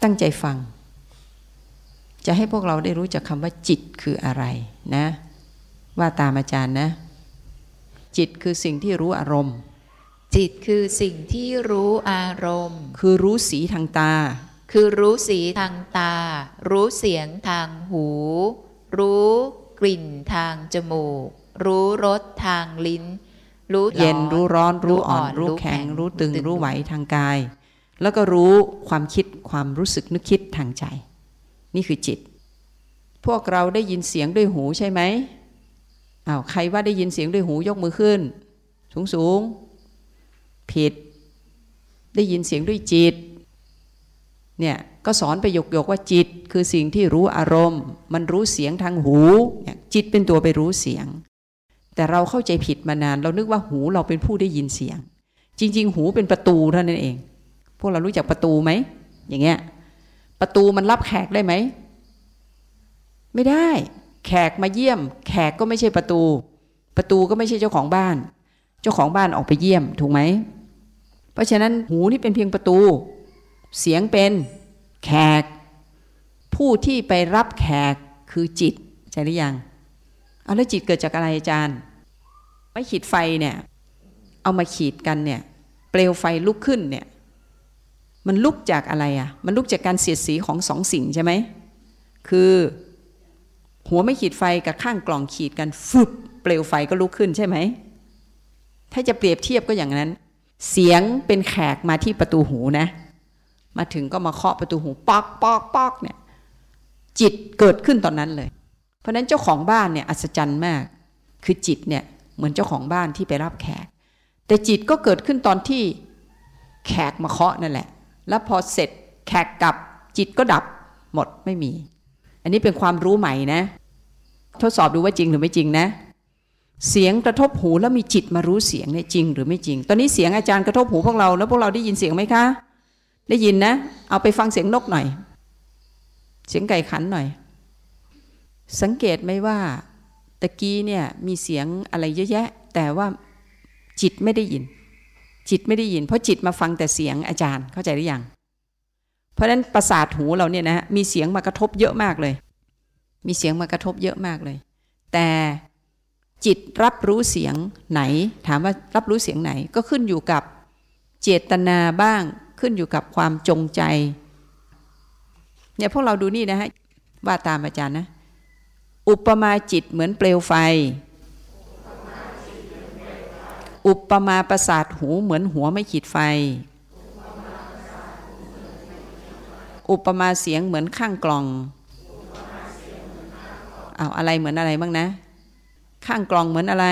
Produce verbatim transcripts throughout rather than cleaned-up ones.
ตั้งใจฟังจะให้พวกเราได้รู้จักคำว่าจิตคืออะไรนะว่าตามอาจารย์นะจิตคือสิ่งที่รู้อารมณ์จิตคือสิ่งที่รู้อารมณ์คือรู้สีทางตาคือรู้สีทางตารู้เสียงทางหูรู้กลิ่นทางจมูกรู้รสทางลิ้นรู้เย็นรู้ร้อนรู้อ่อนรู้แข็งรู้ตึงรู้ไหวทางกายแล้วก็รู้ความคิดความรู้สึกนึกคิดทางใจนี่คือจิตพวกเราได้ยินเสียงด้วยหูใช่ไหมอ้าวใครว่าได้ยินเสียงด้วยหูยกมือขึ้นสูงสูงผิดได้ยินเสียงด้วยจิตเนี่ยก็สอนไปหยกๆว่าจิตคือสิ่งที่รู้อารมณ์มันรู้เสียงทางหูเนี่ยจิตเป็นตัวไปรู้เสียงแต่เราเข้าใจผิดมานานเรานึกว่าหูเราเป็นผู้ได้ยินเสียงจริงๆหูเป็นประตูเท่านั้นเองพวกเรารู้จักประตูไหมอย่างเงี้ยประตูมันรับแขกได้ไหมไม่ได้แขกมาเยี่ยมแขกก็ไม่ใช่ประตูประตูก็ไม่ใช่เจ้าของบ้านเจ้าของบ้านออกไปเยี่ยมถูกไหมเพราะฉะนั้นหูนี่เป็นเพียงประตูเสียงเป็นแขกผู้ที่ไปรับแขกคือจิตใช่หรือยังเอาแล้วจิตเกิดจากอะไรอาจารย์ไม่ขีดไฟเนี่ยเอามาขีดกันเนี่ยเปลวไฟลุกขึ้นเนี่ยมันลุกจากอะไรอ่ะมันลุกจากการเสียดสีของสองสิ่งใช่ไหมคือหัวไม่ขีดไฟกับข้างกล่องขีดกันฟึบเปลวไฟก็ลุกขึ้นใช่ไหมถ้าจะเปรียบเทียบก็อย่างนั้นเสียงเป็นแขกมาที่ประตูหูนะมาถึงก็มาเคาะประตูหูป๊อกป๊อกป๊อกเนี่ยจิตเกิดขึ้นตอนนั้นเลยเพราะนั้นเจ้าของบ้านเนี่ยอัศจรรย์มากคือจิตเนี่ยเหมือนเจ้าของบ้านที่ไปรับแขกแต่จิตก็เกิดขึ้นตอนที่แขกมาเคาะนั่นแหละแล้วพอเสร็จแขกกลับจิตก็ดับหมดไม่มีอันนี้เป็นความรู้ใหม่นะทดสอบดูว่าจริงหรือไม่จริงนะเสียงกระทบหูแล้วมีจิตมารู้เสียงเนี่ยจริงหรือไม่จริงตอนนี้เสียงอาจารย์กระทบหูพวกเราแล้วพวกเราได้ยินเสียงไหมคะได้ยินนะเอาไปฟังเสียงนกหน่อยเสียงไก่ขันหน่อยสังเกตไหมว่าตะกี้เนี่ยมีเสียงอะไรเยอะแยะแต่ว่าจิตไม่ได้ยินจิตไม่ได้ยินเพราะจิตมาฟังแต่เสียงอาจารย์เข้าใจหรือยังเพราะฉะนั้นประสาทหูเราเนี่ยนะมีเสียงมากระทบเยอะมากเลยมีเสียงมากระทบเยอะมากเลยแต่จิตรับรู้เสียงไหนถามว่ารับรู้เสียงไหนก็ขึ้นอยู่กับเจตนาบ้างขึ้นอยู่กับความจงใจเนี่ยพวกเราดูนี่นะฮะว่าตามอาจารย์นะอุปมาจิตเหมือนเปลวไฟอุปมาประสาทหูเหมือนหัวไม่ขีดไฟอุปมาเสียงเหมือนข้างกล่องอ้าวอะไรเหมือนอะไรบ้างนะข้างกล่องเหมือนอะไร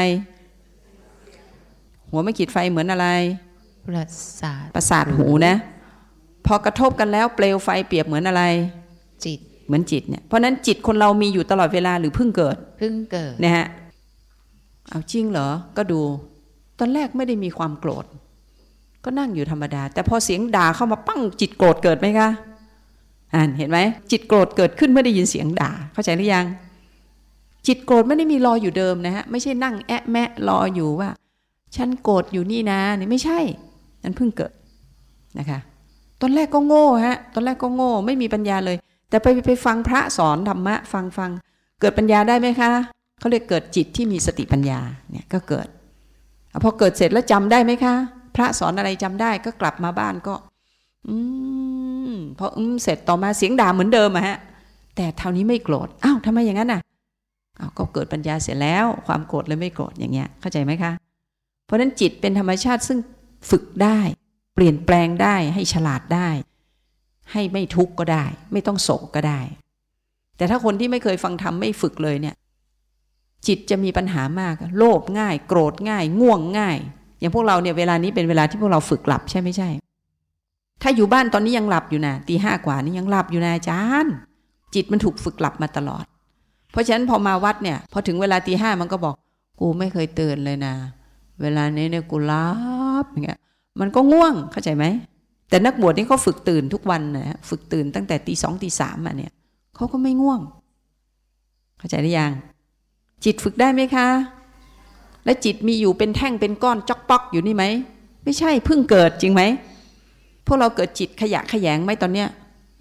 หัวไม่ขีดไฟเหมือนอะไรประสาทประสาทหูนะพอกระทบกันแล้วเปลวไฟเปรียบเหมือนอะไรจิตเหมือนจิตเนี่ยเพราะนั้นจิตคนเรามีอยู่ตลอดเวลาหรือเพิ่งเกิดเพิ่งเกิดนะฮะเอาจริงเหรอก็ดูตอนแรกไม่ได้มีความโกรธก็นั่งอยู่ธรรมดาแต่พอเสียงด่าเข้ามาปั้งจิตโกรธเกิดไหมคะอ่านเห็นไหมจิตโกรธเกิดขึ้นเมื่อได้ยินเสียงด่าเข้าใจหรือยังจิตโกรธไม่ได้มีรออยู่เดิมนะฮะไม่ใช่นั่งแอะแมะรออยู่ว่าฉันโกรธอยู่นี่นะนี่ไม่ใช่นั่นเพิ่งเกิดนะคะตอนแรกก็โง่ฮะตอนแรกก็โง่ไม่มีปัญญาเลยแต่ไปไปฟังพระสอนธรรมะฟังฟังเกิดปัญญาได้ไหมคะเขาเรียกเกิดจิตที่มีสติปัญญาเนี่ยก็เกิดพอเกิดเสร็จแล้วจำได้ไหมคะพระสอนอะไรจำได้ก็กลับมาบ้านก็อืมพออืมเสร็จต่อมาเสียงด่าเหมือนเดิมอะฮะแต่เท่านี้ไม่โกรธอ้าวทำไมอย่างนั้นน่ะอ้าวก็เกิดปัญญาเสร็จแล้วความโกรธเลยไม่โกรธอย่างเงี้ยเข้าใจไหมคะเพราะฉะนั้นจิตเป็นธรรมชาติซึ่งฝึกได้เปลี่ยนแปลงได้ให้ฉลาดได้ให้ไม่ทุกข์ก็ได้ไม่ต้องโศกก็ได้แต่ถ้าคนที่ไม่เคยฟังธรรมไม่ฝึกเลยเนี่ยจิตจะมีปัญหามากโลภง่ายโกรธง่ายง่วงง่ายอย่างพวกเราเนี่ยเวลานี้เป็นเวลาที่พวกเราฝึกหลับใช่ไม่ใช่ถ้าอยู่บ้านตอนนี้ยังหลับอยู่นะตีห้ากว่านี่ยังหลับอยู่นะอาจารย์จิตมันถูกฝึกหลับมาตลอดเพราะฉะนั้นพอมาวัดเนี่ยพอถึงเวลาตีห้ามันก็บอกกูไม่เคยตื่นเลยนะเวลานี้เนี่ยกูหลับอย่างเงี้ยมันก็ง่วงเข้าใจไหมแต่นักบวชนี่เขาฝึกตื่นทุกวันนะฝึกตื่นตั้งแต่ตีสองตีสามมาเนี่ยเขาก็ไม่ง่วงเข้าใจหรือยังจิตฝึกได้ไหมคะและจิตมีอยู่เป็นแท่งเป็นก้อนจ๊อกป๊อกอยู่นี่ไหมไม่ใช่เพิ่งเกิดจริงไหมพวกเราเกิดจิตขยะขยงไหมตอนเนี้ย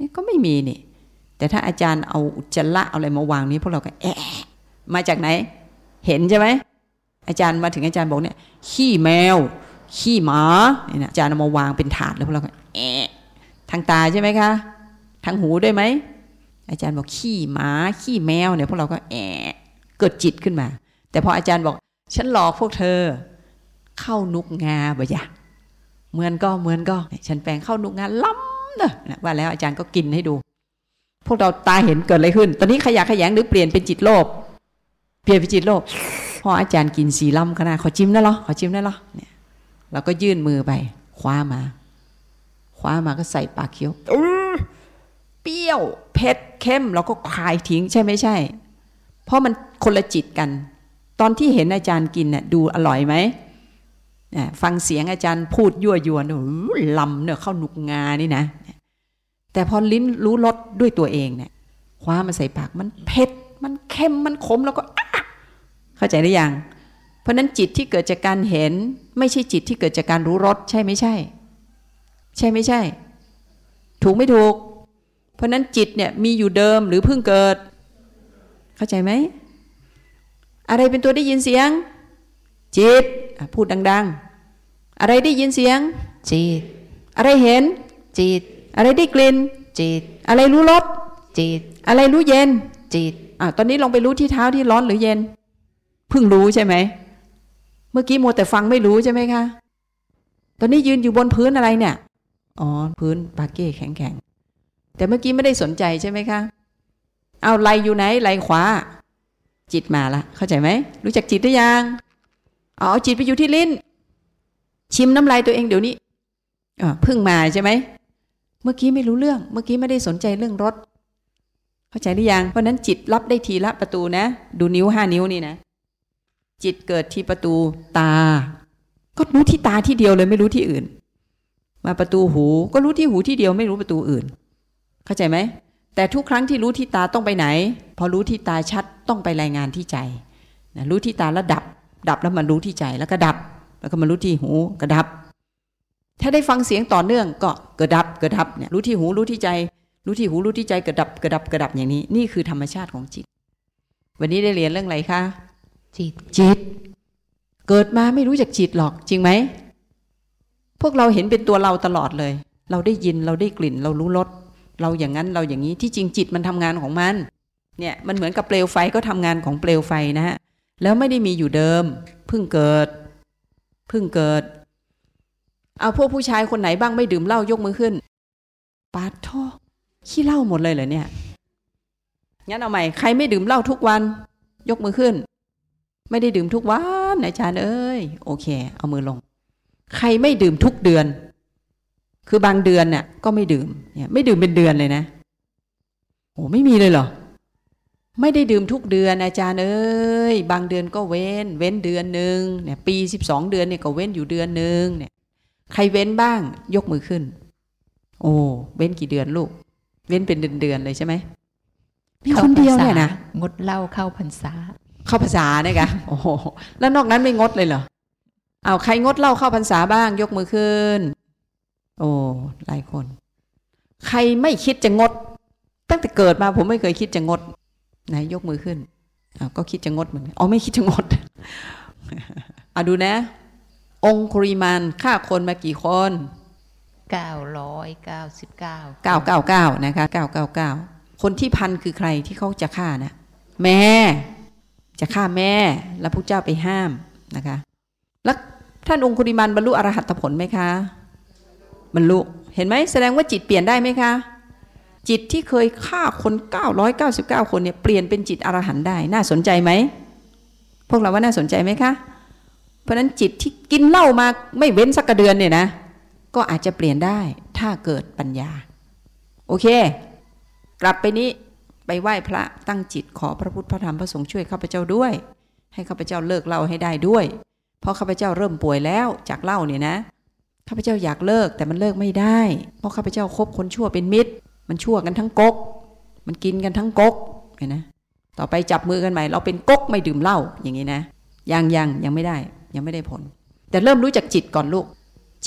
นี่ก็ไม่มีนี่แต่ถ้าอาจารย์เอาอุจจาระเอาอะไรมาวางนี้พวกเราก็แอะมาจากไหนเห็นใช่ไหมอาจารย์มาถึงอาจารย์บอกเนี่ยขี้แมวขี้หมาเนี่ยนะอาจารย์เอามาวางเป็นถาดแล้วพวกเราก็แอะทางตาใช่ไหมคะทางหูด้วยไหมอาจารย์บอกขี้หมาขี้แมวเนี่ยพวกเราก็แอะเกิดจิตขึ้นมาแต่พออาจารย์บอกฉันหลอกพวกเธอเข้านุกงาบ่อยะเหมือนก็เหมือนก็ฉันแปลงเข้านุกงาล้ำเนอะว่าแล้วอาจารย์ก็กินให้ดูพวกเราตาเห็นเกิดอะไรขึ้นตอนนี้ขยะแขยงหรือเปลี่ยนเป็นจิตโลภเปลี่ยนเป็นจิตโลภพออาจารย์กินสีล้ำขนาดขอจิ้มได้หรอขอจิ้มได้หรอเนี่ยเราก็ยื่นมือไปคว้ามาคว้ามาก็ใส่ปากเคี้ยวเปรี้ยวเผ็ดเค็มเราก็คายทิ้งใช่ไม่ใช่เพราะมันคนละจิตกันตอนที่เห็นอาจารย์กินเนี่ยดูอร่อยไหมฟังเสียงอาจารย์พูดยั่วยวนลำเนี่ยเข้าหนุกงานี่นะแต่พอลิ้นรู้รสด้วยตัวเองเนี่ยคว้ามาใส่ปากมันเผ็ดมันเค็มมันขมแล้วก็เข้าใจหรือยังเพราะนั้นจิตที่เกิดจากการเห็นไม่ใช่จิตที่เกิดจากการรู้รสใช่ไม่ใช่ใช่ไม่ใช่ถูกไม่ถูกเพราะนั้นจิตเนี่ยมีอยู่เดิมหรือเพิ่งเกิดเข้าใจไหมอะไรเป็นตัวได้ยินเสียงจิตพูดดังๆอะไรได้ยินเสียงจิตอะไรเห็นจิตอะไรได้กลิ่นจิตอะไรรู้รสจิตอะไรรู้เย็นจิตอ่ะตอนนี้ลองไปรู้ที่เท้าที่ร้อนหรือเย็นเพิ่งรู้ใช่ไหมเมื่อกี้มัวแต่ฟังไม่รู้ใช่ไหมคะตอนนี้ยืนอยู่บนพื้นอะไรเนี่ยอ๋อพื้นปาเก้แข็งๆแต่เมื่อกี้ไม่ได้สนใจใช่ไหมคะเอาไหลอยู่ไหนไหลขวาจิตมาละเข้าใจไหมรู้จักจิตหรือยังเอาจิตไปอยู่ที่ลิ้นชิมน้ำลายตัวเองเดี๋ยวนี้อ่ะเพิ่งมาใช่ไหมเมื่อกี้ไม่รู้เรื่องเมื่อกี้ไม่ได้สนใจเรื่องรสเข้าใจหรือยังเพราะนั้นจิตรับได้ทีละประตูนะดูนิ้วห้านิ้วนี่นะจิตเกิดที่ประตูตาก็รู้ที่ตาที่เดียวเลยไม่รู้ที่อื่นมาประตูหูก็รู้ที่หูที่เดียวไม่รู้ประตูอื่นเข้าใจไหมแต่ทุกครั้งที่รู้ที่ตาต้องไปไหนพอรู้ที่ตาชัดต้องไปรายงานที่ใจนะรู้ที่ตาแล้วดับดับแล้วมันรู้ที่ใจแล้วก็ดับแล้วก็มารู้ที่หูก็ดับถ้าได้ฟังเสียงต่อเนื่องก็เกิดดับเกิดดับเนี่ยรู้ที่หูรู้ที่ใจรู้ที่หูรู้ที่ใจเกิดดับเกิดดับเกิดดับอย่างนี้นี่คือธรรมชาติของจิตวันนี้ได้เรียนเรื่องอะไรคะจิตจิตเกิดมาไม่รู้จักจิตหรอกจริงไหมพวกเราเห็นเป็นตัวเราตลอดเลยเราได้ยินเราได้กลิ่นเรารู้รสเราอย่างนั้นเราอย่างนี้ที่จริงจิตมันทำงานของมันเนี่ยมันเหมือนกับเปลวไฟก็ทำงานของเปลวไฟนะฮะแล้วไม่ได้มีอยู่เดิมเพิ่งเกิดเพิ่งเกิดเอาพวกผู้ชายคนไหนบ้างไม่ดื่มเหล้ายกมือขึ้นปาดท่อขี้เหล้าหมดเลยเหรอเนี่ยงั้นเอาใหม่ใครไม่ดื่มเหล้าทุกวันยกมือขึ้นไม่ได้ดื่มทุกวันอาจารย์เอ้ยโอเคเอามือลงใครไม่ดื่มทุกเดือนคือบางเดือนเนี่ยก็ไม่ดื่มเนี่ยไม่ดื่มเป็นเดือนเลยนะโอ้ไม่มีเลยเหรอไม่ได้ดื่มทุกเดือนอาจารย์เอ้ยบางเดือนก็เว้นเว้นเดือนหนึ่งเนี่ยปีสิบสองเดือนเนี่ยก็เว้นอยู่เดือนหนึ่งเนี่ยใครเว้นบ้างยกมือขึ้นโอ้เว้นกี่เดือนลูกเว้นเป็นเดือนๆเลยใช่ไหมมีคนเดียวเนี่ยนะงดเหล้าเข้าพรรษาเข้าพรรษาเนี่ยค่ะโอ้โหแล้วนอกนั้นไม่งดเลยเหรอเอาใครงดเหล้าเข้าพรรษาบ้างยกมือขึ้นโอ้หลายคนใครไม่คิดจะงดตั้งแต่เกิดมาผมไม่เคยคิดจะงดไหนยกมือขึ้นอ้าวก็คิดจะงดเหมือนกันอ๋อไม่คิดจะงดอ่ะดูนะองคุริมานฆ่าคนมากี่คนเก้าร้อยเก้าสิบเก้าเก้าเก้าเก้านะคะเก้าเก้าเก้าคนที่พันคือใครที่เขาจะฆ่านะแม่จะฆ่าแม่แล้วพระเจ้าไปห้ามนะคะแล้วท่านองคุริมานบรรลุอรหัตผลไหมคะบรรลุเห็นไหมแสดงว่าจิตเปลี่ยนได้ไหมคะจิตที่เคยฆ่าคนเก้าร้อยเก้าสิบเก้าคนเนี่ยเปลี่ยนเป็นจิตอรหันต์ได้น่าสนใจไหมพวกเราว่าน่าสนใจไหมคะเพราะนั้นจิตที่กินเหล้ามาไม่เว้นสักเดือนเนี่ยนะก็อาจจะเปลี่ยนได้ถ้าเกิดปัญญาโอเคกลับไปนี้ไปไหว้พระตั้งจิตขอพระพุทธพระธรรมพระสงฆ์ช่วยข้าพเจ้าด้วยให้ข้าพเจ้าเลิกเหล้าให้ได้ด้วยเพราะข้าพเจ้าเริ่มป่วยแล้วจากเหล้าเนี่ยนะข้าพเจ้าอยากเลิกแต่มันเลิกไม่ได้เพราะข้าพเจ้าคบคนชั่วเป็นมิตรมันชั่วกันทั้งก๊กมันกินกันทั้งก๊กเห็นนะต่อไปจับมือกันใหม่เราเป็นก๊กไม่ดื่มเหล้าอย่างนี้นะยังยังยังไม่ได้ยังไม่ได้ผลแต่เริ่มรู้จักจิตก่อนลูกจิต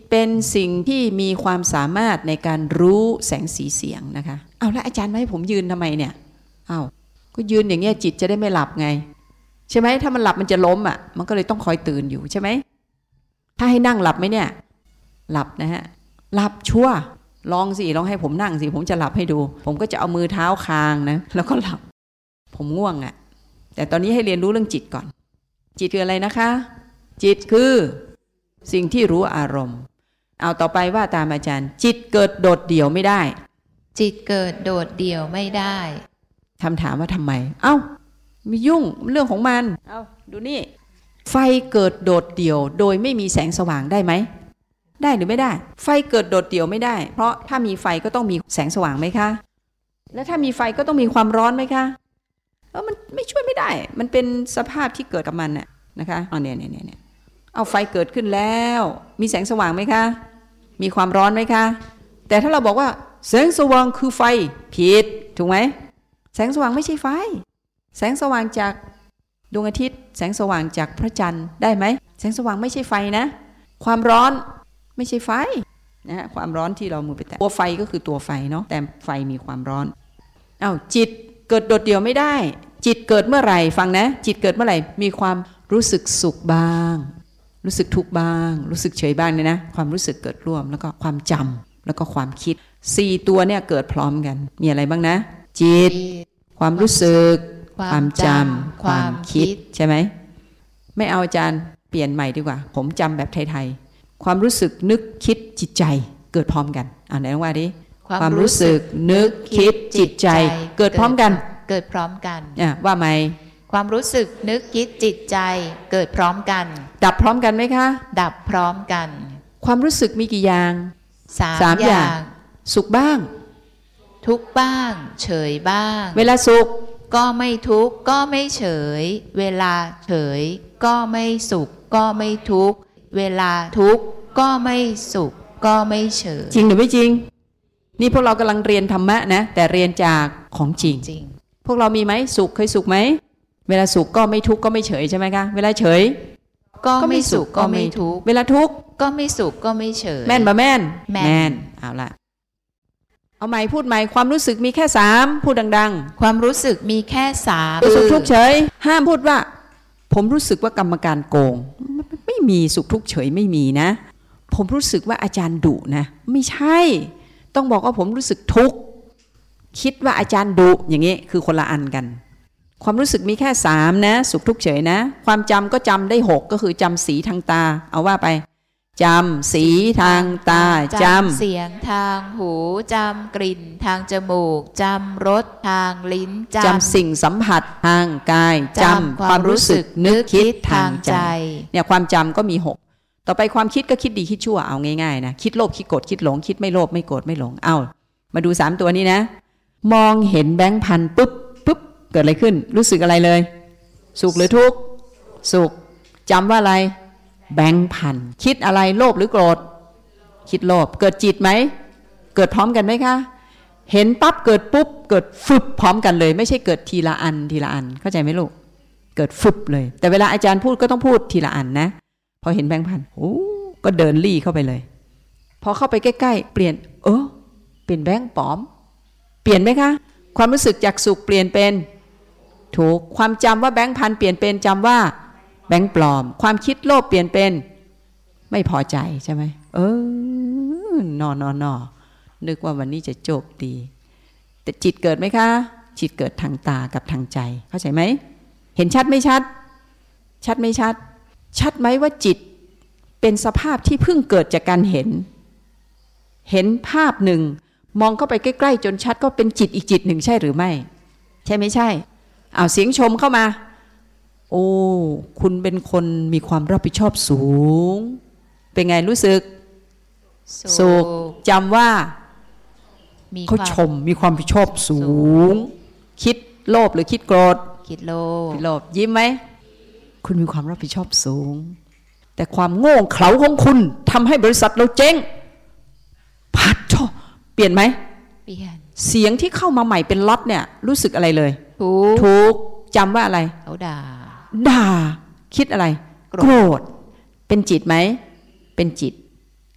เป็นสิ่งที่มีความสามารถในการรู้แสงสีเสียงนะคะเอาแล้วอาจารย์มาให้ผมยืนทำไมเนี่ยเอาก็ยืนอย่างเงี้ยจิตจะได้ไม่หลับไงใช่ไหมถ้ามันหลับมันจะล้มอ่ะมันก็เลยต้องคอยตื่นอยู่ใช่ไหมถ้าให้นั่งหลับไหมเนี่ยหลับนะฮะหลับชัวร์ลองสิลองให้ผมนั่งสิผมจะหลับให้ดูผมก็จะเอามือเท้าคางนะแล้วก็หลับผมง่วงอ่ะแต่ตอนนี้ให้เรียนรู้เรื่องจิตก่อนจิตคืออะไรนะคะจิตคือสิ่งที่รู้อารมณ์เอาต่อไปว่าตามอาจารย์จิตเกิดโดดเดี่ยวไม่ได้จิตเกิดโดดเดี่ยวไม่ได้คำถามว่าทำไมเอ้ามียุ่งเรื่องของมันเอาดูนี่ไฟเกิดโดดเดี่ยวโดยไม่มีแสงสว่างได้ไหมได้หรือไม่ได้ไฟเกิดโดดเดี่ยวไม่ได้เพราะถ้ามีไฟก็ต้องมีแสงสว่างไหมคะและถ้ามีไฟก็ต้องมีความร้อนไหมคะเออมันไม่ช่วยไม่ได้มันเป็นสภาพที่เกิดกับมันน่ะนะคะอ๋อเนี่ยเนี่ยเนี่ยเอาไฟเกิดขึ้นแล้วมีแสงสว่างไหมคะมีความร้อนไหมคะแต่ถ้าเราบอกว่าแสงสว่างคือไฟผิดถูกไหมแสงสว่างไม่ใช่ไฟแสงสว่างจากดวงอาทิตย์แสงสว่างจากพระจันทร์ได้ไหมแสงสว่างไม่ใช่ไฟนะความร้อนไม่ใช่ไฟนะฮะความร้อนที่เรามือไปแตะตัวไฟก็คือตัวไฟเนาะแต่ไฟมีความร้อนอ้าวจิตเกิดโดดเดี่ยวไม่ได้จิตเกิดเมื่อไหร่ฟังนะจิตเกิดเมื่อไหร่มีความรู้สึกสุขบ้างรู้สึกทุกข์บ้างรู้สึกเฉยบ้างเนี่ยนะความรู้สึกเกิดร่วมแล้วก็ความจำแล้วก็ความคิดสี่ตัวเนี่ยเกิดพร้อมกันมีอะไรบ้างนะจิตความรู้สึกความจำความคิดใช่ไหมไม่เอาอาจารย์เปลี่ยนใหม่ดีกว่าผมจำแบบไทยๆความรู้สึกนึกคิดจิตใจเกิดพร้อมกันอ่านไหนว่าดิความรู้สึกนึกคิดจิตใจเกิดพร้อมกันเกิดพร้อมกันอ่ะว่าไหมความรู้สึกนึกคิดจิตใจเกิดพร้อมกันดับพร้อมกันไหมคะดับพร้อมกันความรู้สึกมีกี่อย่างสาม, สามอย่างสุขบ้างทุกข์บ้างเฉยบ้างเวลาสุขก็ไม่ทุกข์ก็ไม่เฉยเวลาเฉยก็ไม่สุขก็ไม่ทุกข์เวลาทุกข์ก็ไม่สุขก็ไม่เฉยจริงหรือไม่จริงนี่พวกเรากำลังเรียนธรรมะนะแต่เรียนจากของจริงจริงพวกเรามีไหมสุขเคยสุขไหมเวลาสุขก็ไม่ทุกข์ก็ไม่เฉยใช่ไหมคะเวลาเฉยก็ไม่สุขก็ไม่ทุกข์เวลาทุกข์ก็ไม่สุขก็ไม่เฉยแม่นบ่แม่นแม่นเอาละเอาใหม่พูดใหม่ความรู้สึกมีแค่สามพูดดังๆความรู้สึกมีแค่สามสุขทุกข์เฉยห้ามพูดว่าผมรู้สึกว่ากรรมการโกงไม่มีสุขทุกข์เฉยไม่มีนะผมรู้สึกว่าอาจารย์ดุนะไม่ใช่ต้องบอกว่าผมรู้สึกทุกข์คิดว่าอาจารย์ดุอย่างนี้คือคนละอันกันความรู้สึกมีแค่สามนะสุขทุกข์เฉยนะความจำก็จำได้หกก็คือจำสีทางตาเอาว่าไปจำสีทางตาจำเสียงทางหูจำกลิ่นทางจมูกจำรสทางลิ้นจำสิ่งสัมผัสทางกายจำความรู้สึกนึกคิดทางใจเนี่ยความจำก็มีหกต่อไปความคิดก็คิดดีคิดชั่วเอาง่ายๆนะคิดโลภคิดโกรธคิดหลงคิดไม่โลภไม่โกรธไม่หลงเอามาดูสามตัวนี้นะมองเห็นแบงค์พันปุ๊บปุ๊บเกิดอะไรขึ้นรู้สึกอะไรเลยสุขหรือทุกข์สุขจำว่าอะไรแบงค์พันคิดอะไรโลภหรือโกรธคิดโลภเกิดจิตไหมเกิดพร้อมกันไหมคะเห็นปั๊บเกิดปุ๊บเกิดฟึบพร้อมกันเลยไม่ใช่เกิดทีละอันทีละอันเข้าใจไหมลูกเกิดฟึบเลยแต่เวลาอาจารย์พูดก็ต้องพูดทีละอันนะพอเห็นแบงค์พันโอ้ก็เดินลี่เข้าไปเลยพอเข้าไปใกล้ๆเปลี่ยนเออเป็นแบงค์ปลอมเปลี่ยนไหมคะความรู้สึกจากสุขเปลี่ยนเป็นถูกความจำว่าแบงค์พันเปลี่ยนเป็นจำว่าแบงค์ปลอมความคิดโลภเปลี่ยนเป็นไม่พอใจใช่ไหมเออนอนอนอนึกว่าวันนี้จะโจบดีแต่จิตเกิดไหมคะจิตเกิดทางตากับทางใจเข้าใจไหมเห็นชัดไม่ชัดชัดไม่ชัดชัดไหมว่าจิตเป็นสภาพที่เพิ่งเกิดจากการเห็นเห็นภาพหนึ่งมองเข้าไปใกล้ๆจนชัดก็เป็นจิตอีกจิตหนึ่งใช่หรือไม่ใช่ไม่ใช่เอาเสียงชมเข้ามาโอ้คุณเป็นคนมีความรับผิดชอบสูงเป็นไงรู้สึกสุขจำว่าเขาชมมีความรับผิดชอบสูงคิดโลภหรือคิดโกรธคิดโลภคิดโลภยิ้มไหมคุณมีความรับผิดชอบสูงแต่ความโง่เขลาของคุณทำให้บริษัทเราเจ๊งพัดชอเปลี่ยนไหมเปลี่ยนเสียงที่เข้ามาใหม่เป็นล็อตเนี่ยรู้สึกอะไรเลยถูกถูกจำว่าอะไรเขาด่าด่าคิดอะไรโกรธเป็นจิตไหมเป็นจิต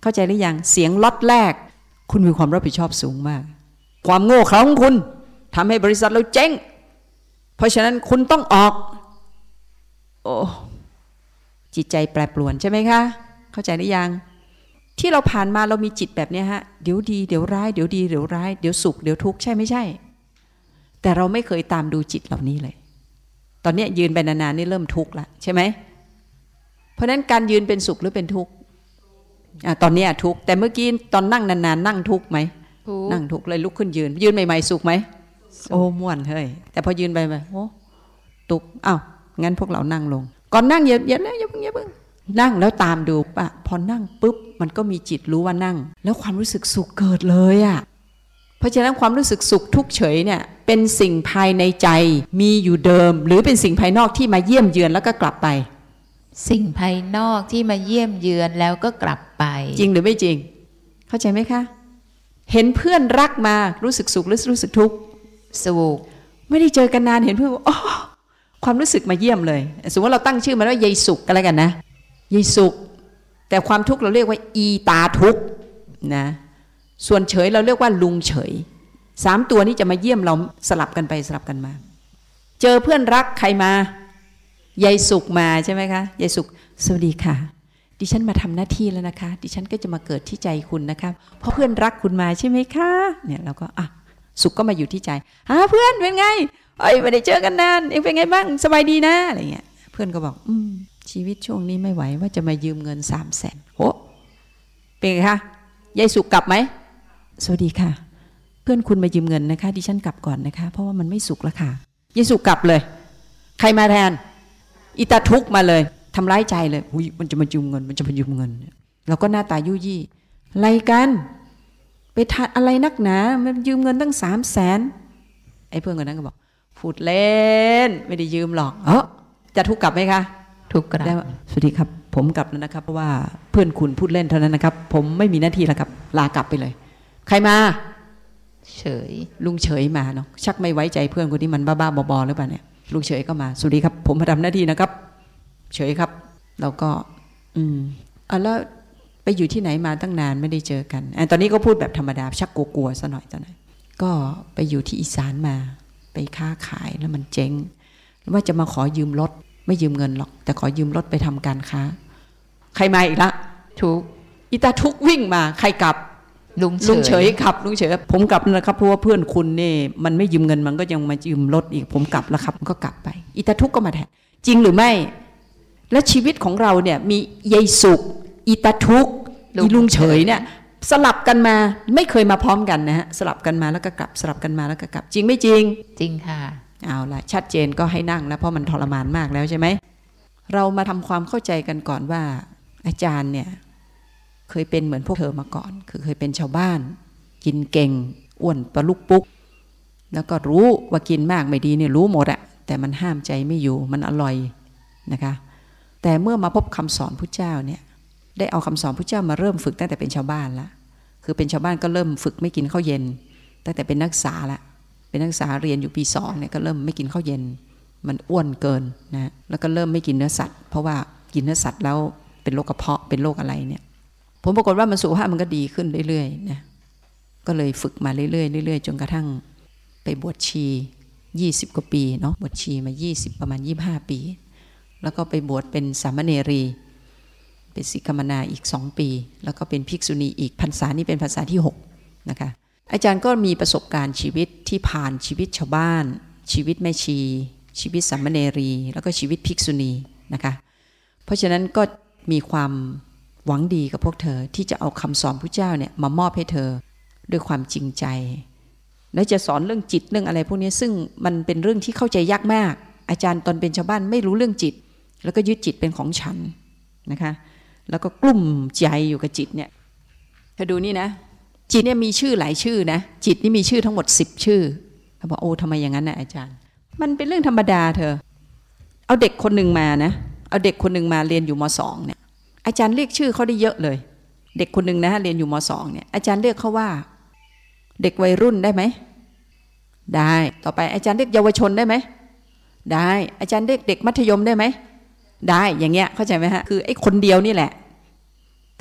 เข้าใจหรือยังเสียงล็อตแรกคุณมีความรับผิดชอบสูงมากความโง่เขลาของคุณทำให้บริษัทเราเจ๊งเพราะฉะนั้นคุณต้องออกโอ้จิตใจแปรปรวนใช่ไหมคะเข้าใจหรือยังที่เราผ่านมาเรามีจิตแบบนี้ฮะเดี๋ยวดีเดี๋ยวร้ายเดี๋ยวดีเดี๋ยวร้ายเดี๋ยวสุขเดี๋ยวทุกข์ใช่ไม่ใช่แต่เราไม่เคยตามดูจิตเหล่านี้เลยตอนนี้ยืนไปนานๆนี่เริ่มทุกข์ละใช่ไหมเพราะฉะนั้นการยืนเป็นสุขหรือเป็นทุกข์อ่ะตอนนี้ทุกข์แต่เมื่อกี้ตอนนั่งนานๆนั่งทุกข์ไหมนั่งทุกข์เลยลุกขึ้นยืนยืนใหม่ๆสุขไหมโอ้ม่วนเฮ้ยแต่พอยืนไปไปโอ้ตุกอ้าวงั้นพวกเรานั่งลงก่อนนั่งอย่าอย่าแล้วอย่าเพิ่งอย่าเพิ่งนั่งแล้วตามดูปะพอนั่งปุ๊บมันก็มีจิตรู้ว่านั่งแล้วความรู้สึกสุขเกิดเลยอ่ะเพราะฉะนั้นความรู้สึกสุขทุกเฉยเนี่ยเป็นสิ่งภายในใจมีอยู่เดิมหรือเป็นสิ่งภายนอกที่มาเยี่ยมเยือนแล้วก็กลับไปสิ่งภายนอกที่มาเยี่ยมเยือนแล้วก็กลับไปจริงหรือไม่จริงเข้าใจไหมคะเห็นเพื่อนรักมารู้สึกสุขหรือรู้สึกทุกข์สุขไม่ได้เจอกันนานเห็นเพื่อนอ๋อความรู้สึกมาเยี่ยมเลยสมมติว่าเราตั้งชื่อมันว่ายายสุขกันแล้วกันนะยายสุขแต่ความทุกข์เราเรียกว่าอีตาทุกข์นะส่วนเฉยเราเรียกว่าลุงเฉยสามตัวนี้จะมาเยี่ยมเราสลับกันไปสลับกันมาเจอเพื่อนรักใครมายายสุขมาใช่ไหมคะยายสุขสวัสดีค่ะดิฉันมาทำหน้าที่แล้วนะคะดิฉันก็จะมาเกิดที่ใจคุณนะคะเพราะเพื่อนรักคุณมาใช่ไหมคะเนี่ยเราก็อ่ะสุขก็มาอยู่ที่ใจอ่ะเพื่อนเป็นไงเอ้ยไม่ได้เจอกันนานเองเป็นไงบ้างสบายดีนะอะไรเงี้ยเพื่อนก็บอกอืมชีวิตช่วงนี้ไม่ไหวว่าจะมายืมเงินสามแสนโอ้เป็นไงคะยายสุขกลับไหมสวัสดีค่ะเพื่อนคุณมายืมเงินนะคะดิฉันกลับก่อนนะคะเพราะว่ามันไม่สุขแล้วค่ะยายสุขกลับเลยใครมาแทนอิตาทุกมาเลยทำร้ายใจเลยอุ้ยมันจะมายืมเงินมันจะมายืมเงินเราก็หน้าตายุยี่อะไรกันไปทัดอะไรนักหนามันยืมเงินตั้งสามแสนไอ้เพื่อนคนนั้นก็บอกพูดเล่นไม่ได้ยืมหรอกเออจะทุกกลับไหมคะทุกกลับสวัสดีครับผมกลับแล้วนะครับเพราะว่าเพื่อนคุณพูดเล่นเท่านั้นนะครับผมไม่มีหน้าที่แล้วครับลากลับไปเลยใครมาเฉยลุงเฉยมาเนาะชักไม่ไว้ใจเพื่อนคนนี้มันบ้าๆบอๆหรือเปล่าเนี่ยลุงเฉยก็มาสวัสดีครับผมมาทำหน้าที่นะครับเฉยครับเราก็อืมอ่ะแล้วไปอยู่ที่ไหนมาตั้งนานไม่ได้เจอกันอ่ะตอนนี้ก็พูดแบบธรรมดาชักกลัวๆซะหน่อยตอนนั้นก็ไปอยู่ที่อีสานมาไปค้าขายแล้วมันเจ๊งว่าจะมาขอยืมรถไม่ยืมเงินหรอกแต่ขอยืมรถไปทำการค้าใครมาอีกละทุกอีตาทุกวิ่งมาใครกลับลุงลุงเฉยขับลุงเฉยผมกลับนะครับเพราะว่าเพื่อนคุณนี่มันไม่ยืมเงินมันก็ยังมายืมรถอีกผมกลับแล้วครับมันก็กลับไปอีตาทุกก็มาแทนจริงหรือไม่และชีวิตของเราเนี่ยมียายสุขอีตาทุกอีลุงเฉยเนี่ยสลับกันมาไม่เคยมาพร้อมกันนะฮะสลับกันมาแล้วก็กลับสลับกันมาแล้วก็กลับจริงไม่จริงจริงค่ะเอาละชัดเจนก็ให้นั่งแล้วเพราะมันทรมานมากแล้วใช่ไหมเรามาทำความเข้าใจกันก่อนว่าอาจารย์เนี่ยเคยเป็นเหมือนพวกเธอมาก่อนคือเคยเป็นชาวบ้านกินเก่งอ้วนปลาลุกปุ๊กแล้วก็รู้ว่ากินมากไม่ดีเนี่ยรู้หมดอะแต่มันห้ามใจไม่อยู่มันอร่อยนะคะแต่เมื่อมาพบคำสอนพุทธเจ้าเนี่ยได้เอาคำสอนพุทธเจ้ามาเริ่มฝึกตั้งแต่เป็นชาวบ้านละคือเป็นชาวบ้านก็เริ่มฝึกไม่กินข้าวเย็นตั้งแต่เป็นนักศึกษาละเป็นนักศึกษาเรียนอยู่ปีสองเนี่ยก็เริ่มไม่กินข้าวเย็นมันอ้วนเกินนะแล้วก็เริ่มไม่กินเนื้อสัตว์เพราะว่ากินเนื้อสัตว์แล้วเป็นโรคกระเพาะเป็นโรคอะไรเนี่ยผมปรากฏว่ามันสุขภาพมันก็ดีขึ้นเรื่อยๆนะก็เลยฝึกมาเรื่อยๆเรื่อยๆจนกระทั่งไปบวชชียี่สิบกว่าปีเนาะบวชชีมายี่สิบประมาณยี่สิบห้าปีแล้วก็ไปบวชเป็นสามเณรีเป็นศิกขมนาอีกสองปีแล้วก็เป็นภิกษุณีอีกพรรษานี้เป็นพรรษาที่หกนะคะอาจารย์ก็มีประสบการณ์ชีวิตที่ผ่านชีวิตชาวบ้านชีวิตแม่ชีชีวิตสามเณรีแล้วก็ชีวิตภิกษุณีนะคะเพราะฉะนั้นก็มีความหวังดีกับพวกเธอที่จะเอาคำสอนพระเจ้าเนี่ยมามอบให้เธอด้วยความจริงใจและจะสอนเรื่องจิตเรื่องอะไรพวกนี้ซึ่งมันเป็นเรื่องที่เข้าใจยากมากอาจารย์ตอนเป็นชาวบ้านไม่รู้เรื่องจิตแล้วก็ยึดจิตเป็นของฉันนะคะแล้วก็กลุ่มใจอยู่กับจิตเนี่ยเธอดูนี่นะจิตเนี่ยมีชื่อหลายชื่อนะจิตนี่มีชื่อทั้งหมดสิบชื่อเขาบอกโอ้ทำไมอย่างนั้นนะอาจารย์มันเป็นเรื่องธรรมดาเธอเอาเด็กคนหนึ่งมานะเอาเด็กคนหนึ่งมาเรียนอยู่ม.สอง เนี่ยอาจารย์เรียกชื่อเขาได้เยอะเลยเด็กคนหนึ่งนะเรียนอยู่ม.สอง เนี่ยอาจารย์เรียกเขาว่าเด็กวัยรุ่นได้ไหมได้ต่อไปอาจารย์เรียกเยาวชนได้ไหมได้อาจารย์เรียกเด็กมัธยมได้ไหมได้อย่างเงี้ยเข้าใจไหมฮะคือไอ้คนเดียวนี่แหละ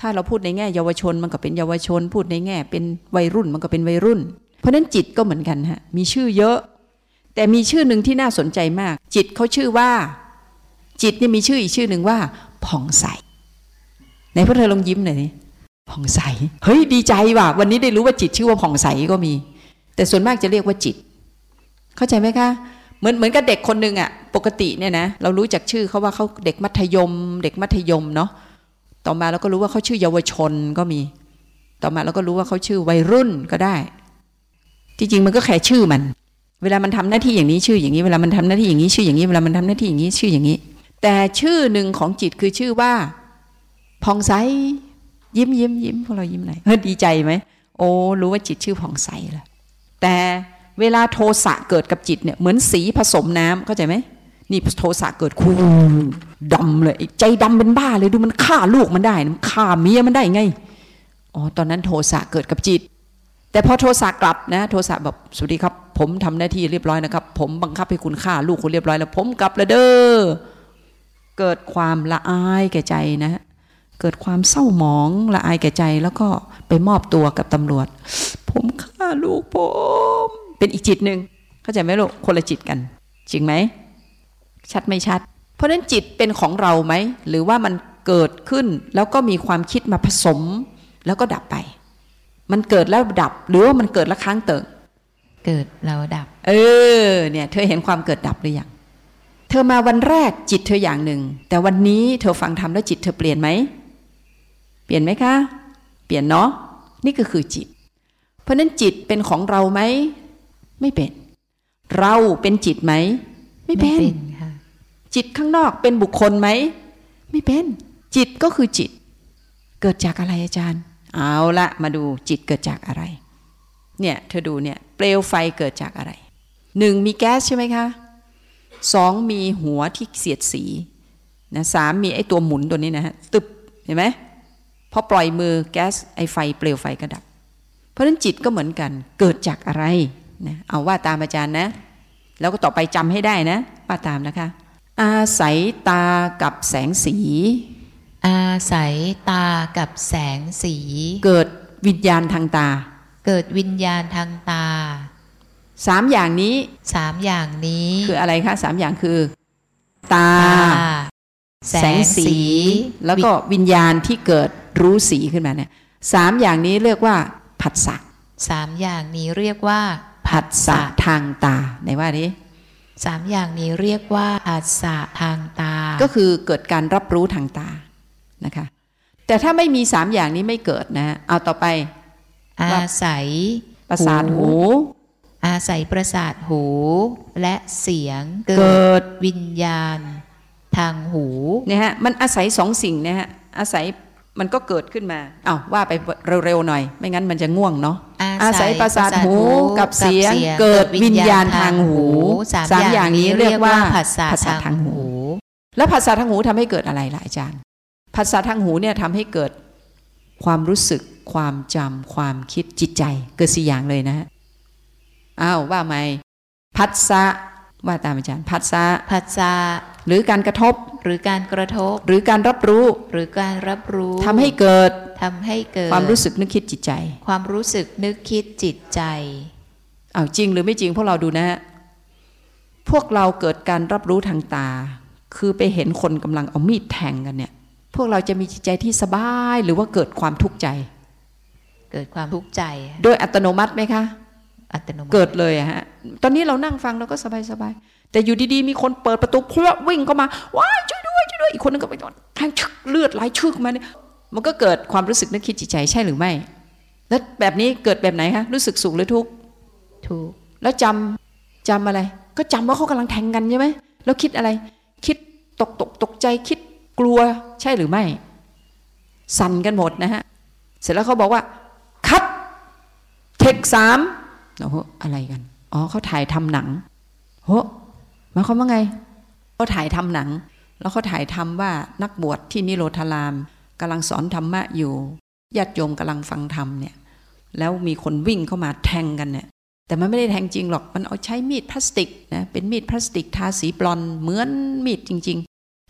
ถ้าเราพูดในแง่เยาวชนมันก็เป็นเยาวชนพูดในแง่เป็นวัยรุ่นมันก็เป็นวัยรุ่นเพราะฉะนั้นจิตก็เหมือนกันฮะมีชื่อเยอะแต่มีชื่อหนึ่งที่น่าสนใจมากจิตเขาชื่อว่าจิตนี่มีชื่ออีกชื่อหนึ่งว่าผ่องใสไหนพวกเธอลองยิ้มหน่อยนี่ผ่องใสเฮ้ยดีใจว่ะวันนี้ได้รู้ว่าจิตชื่อว่าผ่องใสก็มีแต่ส่วนมากจะเรียกว่าจิตเข้าใจไหมคะเหมือนเหมือนกับเด็กคนหนึ่งอ่ะปกติเนี่ยนะเรารู้จักชื่อเขาว่าเขาเด็กมัธยมเด็กมัธยมเนาะต่อมาเราก็รู้ว่าเขาชื่อเยาวชนก็มีต่อมาเราก็รู้ว่าเขาชื่อวัยรุ่นก็ได้ที่จริงมันก็แค่ชื่อมันเวลามันทำหน้าที่อย่างนี้ชื่ออย่างนี้เวลามันทำหน้าที่อย่างนี้ชื่ออย่างนี้เวลามันทำหน้าที่อย่างนี้ชื่ออย่างนี้แต่ชื่อหนึ่งของจิตคือชื่อว่าผ่องใสยิ้มยิ้มยิ้มพวกเรายิ้มไหนดีใจไหมโอ้รู้ว่าจิตชื่อผ่องใสแล้วแต่เวลาโทสะเกิดกับจิตเนี่ยเหมือนสีผสมน้ำเข้าใจไหมนี่โทสะเกิดคูดำเลยใจดำเป็นบ้าเลยดูมันฆ่าลูกมันได้มันฆ่าเมียมันได้ไงอ๋อตอนนั้นโทสะเกิดกับจิตแต่พอโทสะกลับนะโทสะแบบสวัสดีครับผมทำหน้าที่เรียบร้อยนะครับผมบังคับให้คุณฆ่าลูกคุณเรียบร้อยแล้วผมกลับแล้วเด้อเกิดความละอายแก่ใจนะเกิดความเศร้าหมองละอายแก่ใจแล้วก็ไปมอบตัวกับตำรวจผมฆ่าลูกผมเป็นอีกจิตหนึ่งเข้าใจไหมลูกคนละจิตกันจริงไหมชัดไม่ชัดเพราะฉะนั้นจิตเป็นของเราไหมหรือว่ามันเกิดขึ้นแล้วก็มีความคิดมาผสมแล้วก็ดับไปมันเกิดแล้วดับหรือว่ามันเกิดแล้วค้างเติ่งเกิดแล้วดับเออเนี่ยเธอเห็นความเกิดดับหรือยังเธอมาวันแรกจิตเธออย่างหนึ่งแต่วันนี้เธอฟังธรรมแล้วจิตเธอเปลี่ยนไหมเปลี่ยนไหมคะเปลี่ยนเนาะนี่ก็คือจิตเพราะนั้นจิตเป็นของเราไหมไม่เป็นเราเป็นจิตไหมไม่เป็นจิตข้างนอกเป็นบุคคลไหมไม่เป็นจิตก็คือจิตเกิดจากอะไรอาจารย์เอาละมาดูจิตเกิดจากอะไรเนี่ยเธอดูเนี่ยเปลวไฟเกิดจากอะไรหนึ่งมีแก๊สใช่ไหมคะสองมีหัวที่เสียดสีนะสามมีไอ้ตัวหมุนตัวนี้นะฮะตึบเห็นไหมพอปล่อยมือแก๊สไอ้ไฟเปลวไฟก็ดับเพราะฉะนั้นจิตก็เหมือนกันเกิดจากอะไรนะเอาว่าตามอาจารย์นะแล้วก็ต่อไปจำให้ได้นะว่าตามนะคะอาศัยตากับแสงสีอาศัยตากับแสงสีเกิดวิญญาณทางตาเกิดวิญญาณทางตาสามอย่างนี้สามอย่างนี้คืออะไรคะสามอย่างคือตาแสงสีแล้วก็วิญญาณที่เกิดรู้สีขึ้นมาเนี่ยสามอย่างนี้เรียกว่าผัสสะสามอย่างนี้เรียกว่าผัสสะทางตาไหนว่าดิสามอย่างนี้เรียกว่าผัสสะทางตาก็คือเกิดการรับรู้ทางตานะคะแต่ถ้าไม่มีสามอย่างนี้ไม่เกิดนะเอาต่อไปอาศัยประสาทหูอาศัยประสาทหูและเสียงเกิดวิญญาณทางหูเนี่ยฮะมันอาศัยสองสิ่งเนี่ยฮะอาศัยมันก็เกิดขึ้นมาอ้าวว่าไปเร็วๆหน่อยไม่งั้นมันจะง่วงเนาะอาศัยประสาทหูกับเสียงเกิดวิญญาณทางหูสามอย่างนี้เรียกว่าผัสสะทางหูแล้วผัสสะทางหูทำให้เกิดอะไรล่ะอาจารย์ผัสสะทางหูเนี่ยทำให้เกิดความรู้สึกความจำความคิดจิตใจเกิดสี่อย่างเลยนะฮะอ้าวว่าไหมผัสสะว่าตามอาจารย์ผัสสะผัสสะหรือการกระทบหรือการกระทบหรือการรับรู้หรือการรับรู้ทำให้เกิดทำให้เกิดความรู้สึกนึกคิดจิตใจความรู้สึกนึกคิดจิตใจอ้าวจริงหรือไม่จริงพวกเราดูนะฮะพวกเราเกิดการรับรู้ทางตาคือไปเห็นคนกำลังเอามีดแทงกันเนี่ยพวกเราจะมีจิตใจที่สบายหรือว่าเกิดความทุกข์ใจเกิดความทุกข์ใจโดยอัตโนมัติไหมคะอัตโนมัติเกิดเลยอะฮะตอนนี้เรานั่งฟังเราก็สบายสบายแต่อยู่ดีๆมีคนเปิดประตูพลววิ่งเข้ามาว้ายช่วยด้วยช่วยด้วยอีกคนนึงก็ไปโดนแทงชึกเลือดไหลชึกมาเนี่ยมันก็เกิดความรู้สึกนึกคิดจิตใจใช่หรือไม่แล้วแบบนี้เกิดแบบไหนคะรู้สึกสุขหรือทุกข์ทุกข์แล้วจำจำอะไรก็จำว่าเขากำลังแทงกันใช่ไหมแล้วคิดอะไรคิดตกตกตกใจคิดกลัวใช่หรือไม่สั่นกันหมดนะฮะเสร็จแล้วเขาบอกว่าคัดเทคสามโอ้โหอะไรกันอ๋อเขาถ่ายทำหนังโหหมายความว่าไงเขาถ่ายทำหนังแล้วเขาถ่ายทำว่านักบวชที่นิโรธารามกำลังสอนธรรมะอยู่ญาติโยมกำลังฟังธรรมเนี่ยแล้วมีคนวิ่งเข้ามาแทงกันเนี่ยแต่มันไม่ได้แทงจริงหรอกมันเอาใช้มีดพลาสติกนะเป็นมีดพลาสติกทาสีบลอนด์เหมือนมีดจริงๆ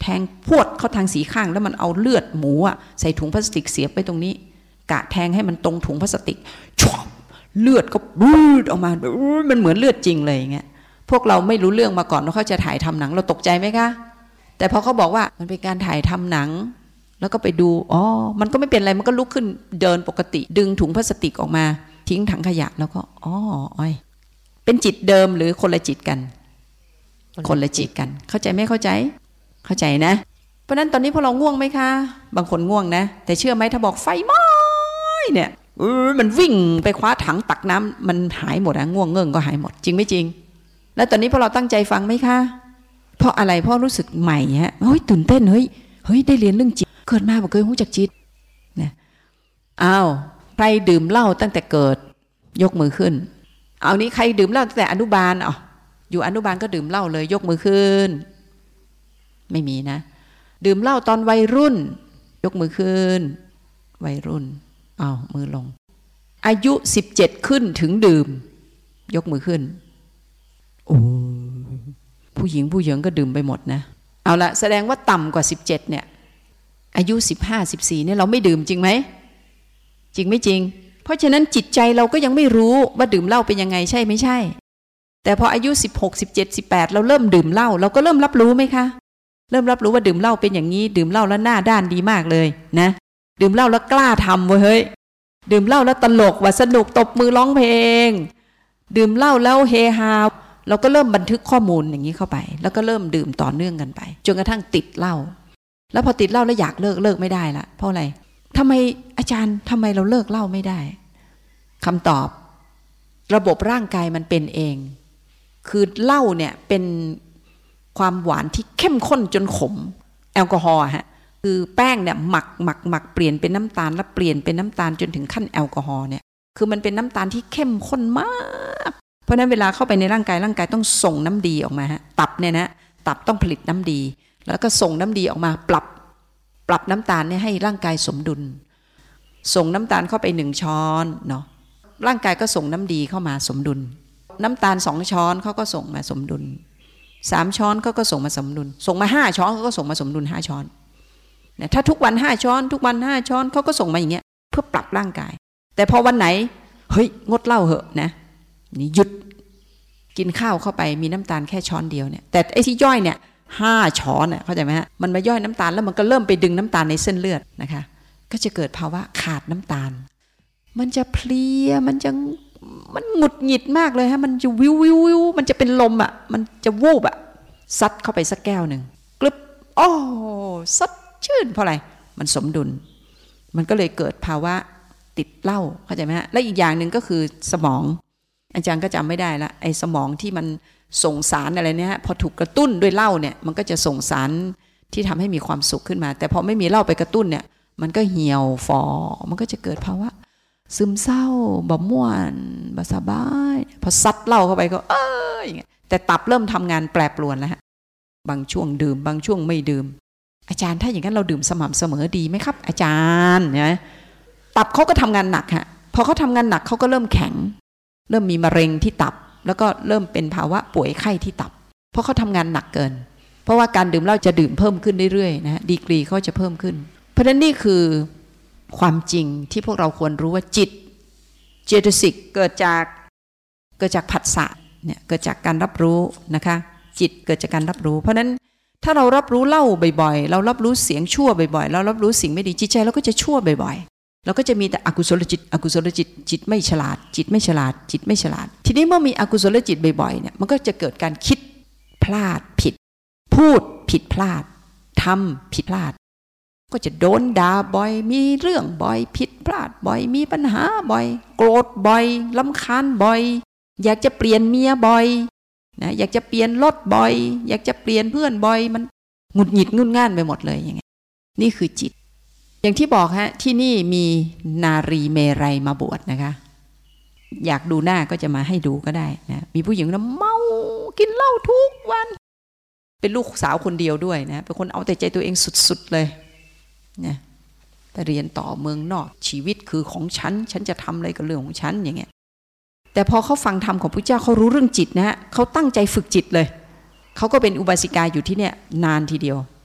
แทงพวดเข้าทางสีข้างแล้วมันเอาเลือดหมูอะใส่ถุงพลาสติกเสียบไปตรงนี้กะแทงให้มันตรงถุงพลาสติกชอบเลือดก็บูดออกมามันเหมือนเลือดจริงเลยอย่างเงี้ยพวกเราไม่รู้เรื่องมาก่อนว่าเขาจะถ่ายทำหนังเราตกใจไหมคะแต่พอเขาบอกว่ามันเป็นการถ่ายทำหนังแล้วก็ไปดูอ๋อมันก็ไม่เป็นอะไรมันก็ลุกขึ้นเดินปกติดึงถุงพลาสติกออกมาทิ้งถังขยะแล้วก็อ๋ออ้อยเป็นจิตเดิมหรือคนละจิตกันคนละจิตกันเข้าใจไม่เข้าใจเข้าใจนะเพราะนั้นตอนนี้พวกเราง่วงไหมคะบางคนง่วงนะแต่เชื่อไหมถ้าบอกไฟไหม้เนี่ยเออมันวิ่งไปคว้าถังตักน้ำมันหายหมดอะง่วงเงื่งก็หายหมดจริงไม่จริงแล้วตอนนี้พวกเราตั้งใจฟังไหมคะเพราะอะไรเพราะรู้สึกใหม่ฮะเฮ้ยตื่นเต้นเฮ้ยเฮ้ยได้เรียนเรื่องจิตเกิดมาบ่เคยรู้จักจิตเนี่ยอ้าวใครดื่มเหล้าตั้งแต่เกิดยกมือขึ้นเอานี้ใครดื่มเหล้าตั้งแต่อนุบาลอ๋ออยู่อนุบาลก็ดื่มเหล้าเลยยกมือขึ้นไม่มีนะดื่มเหล้าตอนวัยรุ่นยกมือขึ้นวัยรุ่นอ้าวมือลงอายุสิบเจ็ดขึ้นถึงดื่มยกมือขึ้นโอ้ผู้หญิงผู้หญิงก็ดื่มไปหมดนะเอาละแสดงว่าต่ำกว่าสิบเจ็ดเนี่ยอายุสิบห้า สิบสี่เนี่ยเราไม่ดื่มจริงไหมจริงไม่จริงเพราะฉะนั้นจิตใจเราก็ยังไม่รู้ว่าดื่มเหล้าเป็นยังไงใช่ไม่ใช่แต่พออายุสิบหก สิบเจ็ด สิบแปดเราเริ่มดื่มเหล้าเราก็เริ่มรับรู้ไหมคะเริ่มรับรู้ว่าดื่มเหล้าเป็นอย่างนี้ดื่มเหล้าแล้วหน้าด้านดีมากเลยนะดื่มเหล้าแล้วกล้าทำเว้ยเฮ้ยดื่มเหล้าแล้วตลกว่าสนุกตบมือร้องเพลงดื่มเหล้าแล้วเฮฮาเราก็เริ่มบันทึกข้อมูลอย่างนี้เข้าไปแล้วก็เริ่มดื่มต่อเนื่องกันไปจนกระทั่งติดเหล้าแล้วพอติดเหล้าแล้วอยากเลิกเลิกไม่ได้ละเพราะอะไรทำไมอาจารย์ทำไมเราเลิกเหล้าไม่ได้คำตอบระบบร่างกายมันเป็นเองคือเหล้าเนี่ยเป็นความหวานที่เข้มข้นจนขมแอลกอฮอล์ฮะคือแป้งเนี่ยหมักหมักหมักเปลี่ยนเป็นน้ำตาลแล้วเปลี่ยนเป็นน้ำตาลจนถึงขั้นแอลกอฮอล์เนี่ยคือมันเป็นน้ำตาลที่เข้มข้นมากเพราะนั้นเวลาเข้าไปในร่างกายร่างกายต้องส่งน้ำดีออกมาฮะตับเนี่ยนะตับต้องผลิตน้ำดีแล้วก็ส่งน้ำดีออกมาปรับปรับน้ำตาลเนี่ยให้ร่างกายสมดุลส่งน้ำตาลเข้าไปหนึ่งช้อนเนาะร่างกายก็ส่งน้ำดีเข้ามาสมดุลน้ำตาลสองช้อนเขาก็ส่งมาสมดุลสามช้อนเขาก็ส่งมาสมดุลส่งมาห้าช้อนเขาก็ส่งมาสมดุลห้าช้อนเนี่ยถ้าทุกวันห้าช้อนทุกวันห้าช้อนเขาก็ส่งมาอย่างเงี้ยเพื่อปรับร่างกายแต่พอวันไหนเฮ้ยงดเหล้าเหอะนะนี่หยุดกินข้าวเข้าไปมีน้ำตาลแค่ช้อนเดียวเนี่ยแต่ไอ้ที่ย่อยเนี่ยห้าช้อนเข้าใจไหมฮะมันมาย่อยน้ำตาลแล้วมันก็เริ่มไปดึงน้ำตาลในเส้นเลือดนะคะก็จะเกิดภาวะขาดน้ำตาลมันจะเพลียมันจะมันหงุดหงิดมากเลยฮะมันจะวิววิววิวมันจะเป็นลมอ่ะมันจะวูบอ่ะซัดเข้าไปสักแก้วหนึ่งกลึบโอ้ซัดชื่นเพราะอะไรมันสมดุลมันก็เลยเกิดภาวะติดเหล้าเข้าใจไหมฮะและอีกอย่างหนึ่งก็คือสมองอาจารย์ก็จำไม่ได้ละไอ้สมองที่มันส่งสารอะไรเนี่ยพอถูกกระตุ้นด้วยเหล้าเนี่ยมันก็จะส่งสารที่ทำให้มีความสุขขึ้นมาแต่พอไม่มีเหล้าไปกระตุ้นเนี่ยมันก็เหี่ยวฟอมันก็จะเกิดภาวะซึมเศร้าบ่ม่วนบ่สบายพอซัดเหล้าเข้าไปก็เอออย่างเงี้ยแต่ตับเริ่มทำงานแปรปรวนแล้วฮะบางช่วงดื่มบางช่วงไม่ดื่มอาจารย์ถ้าอย่างนั้นเราดื่มสม่ำเสมอดีไหมครับอาจารย์เนี่ยตับเขาก็ทำงานหนักฮะพอเขาทำงานหนักเขาก็เริ่มแข็งเริ่มมีมะเร็งที่ตับแล้วก็เริ่มเป็นภาวะป่วยไข้ที่ตับเพราะเขาทำงานหนักเกินเพราะว่าการดื่มเหล้าจะดื่มเพิ่มขึ้นเรื่อยๆนะดีกรีเขาจะเพิ่มขึ้นเพราะฉะนั้นนี่คือความจริงที่พวกเราควรรู้ว่าจิตเจตสิกเกิดจากเกิดจากผัสสะเนี่ยเกิดจากการรับรู้นะคะจิตเกิดจากการรับรู้เพราะฉะนั้นถ้าเรารับรู้เหล้าบ่อยๆเรารับรู้เสียงชั่วบ่อยๆเรารับรู้สิ่งไม่ดีจิตใจเราก็จะชั่วบ่อยๆเราก็จะมีแต่อกุศลจิตอกุศลจิตจิตไม่ฉลาดจิตไม่ฉลาดจิตไม่ฉลาดทีนี้เมื่อมีอกุศลจิตบ่อยๆเนี่ยมันก็จะเกิดการคิดพลาดผิดพูดผิดพลาดทำผิดพลาดก็จะโดนด่าบ่อยมีเรื่องบ่อยผิดพลาดบ่อยมีปัญหาบ่อยโกรธบ่อยรำคาญบ่อยอยากจะเปลี่ยนเมียบ่อยนะอยากจะเปลี่ยนรถบ่อยอยากจะเปลี่ยนเพื่อนบ่อยมันหงุดหงิดงุนง่านไปหมดเลยอย่างเงี้ยนี่คือจิตอย่างที่บอกฮะที่นี่มีนารีเมรัยมาบวชนะคะอยากดูหน้าก็จะมาให้ดูก็ได้นะมีผู้หญิงนะเมากินเหล้าทุกวันเป็นลูกสาวคนเดียวด้วยนะเป็นคนเอาแต่ใจตัวเองสุดๆเลยนะแต่เรียนต่อเมืองนอกชีวิตคือของฉันฉันจะทำอะไรกับเรื่องของฉันอย่างเงี้ยแต่พอเขาฟังธรรมของพระเจ้าเขารู้เรื่องจิตนะฮะเขาตั้งใจฝึกจิตเลยเขาก็เป็นอุบาสิกาอยู่ที่เนี่ยนานทีเดียว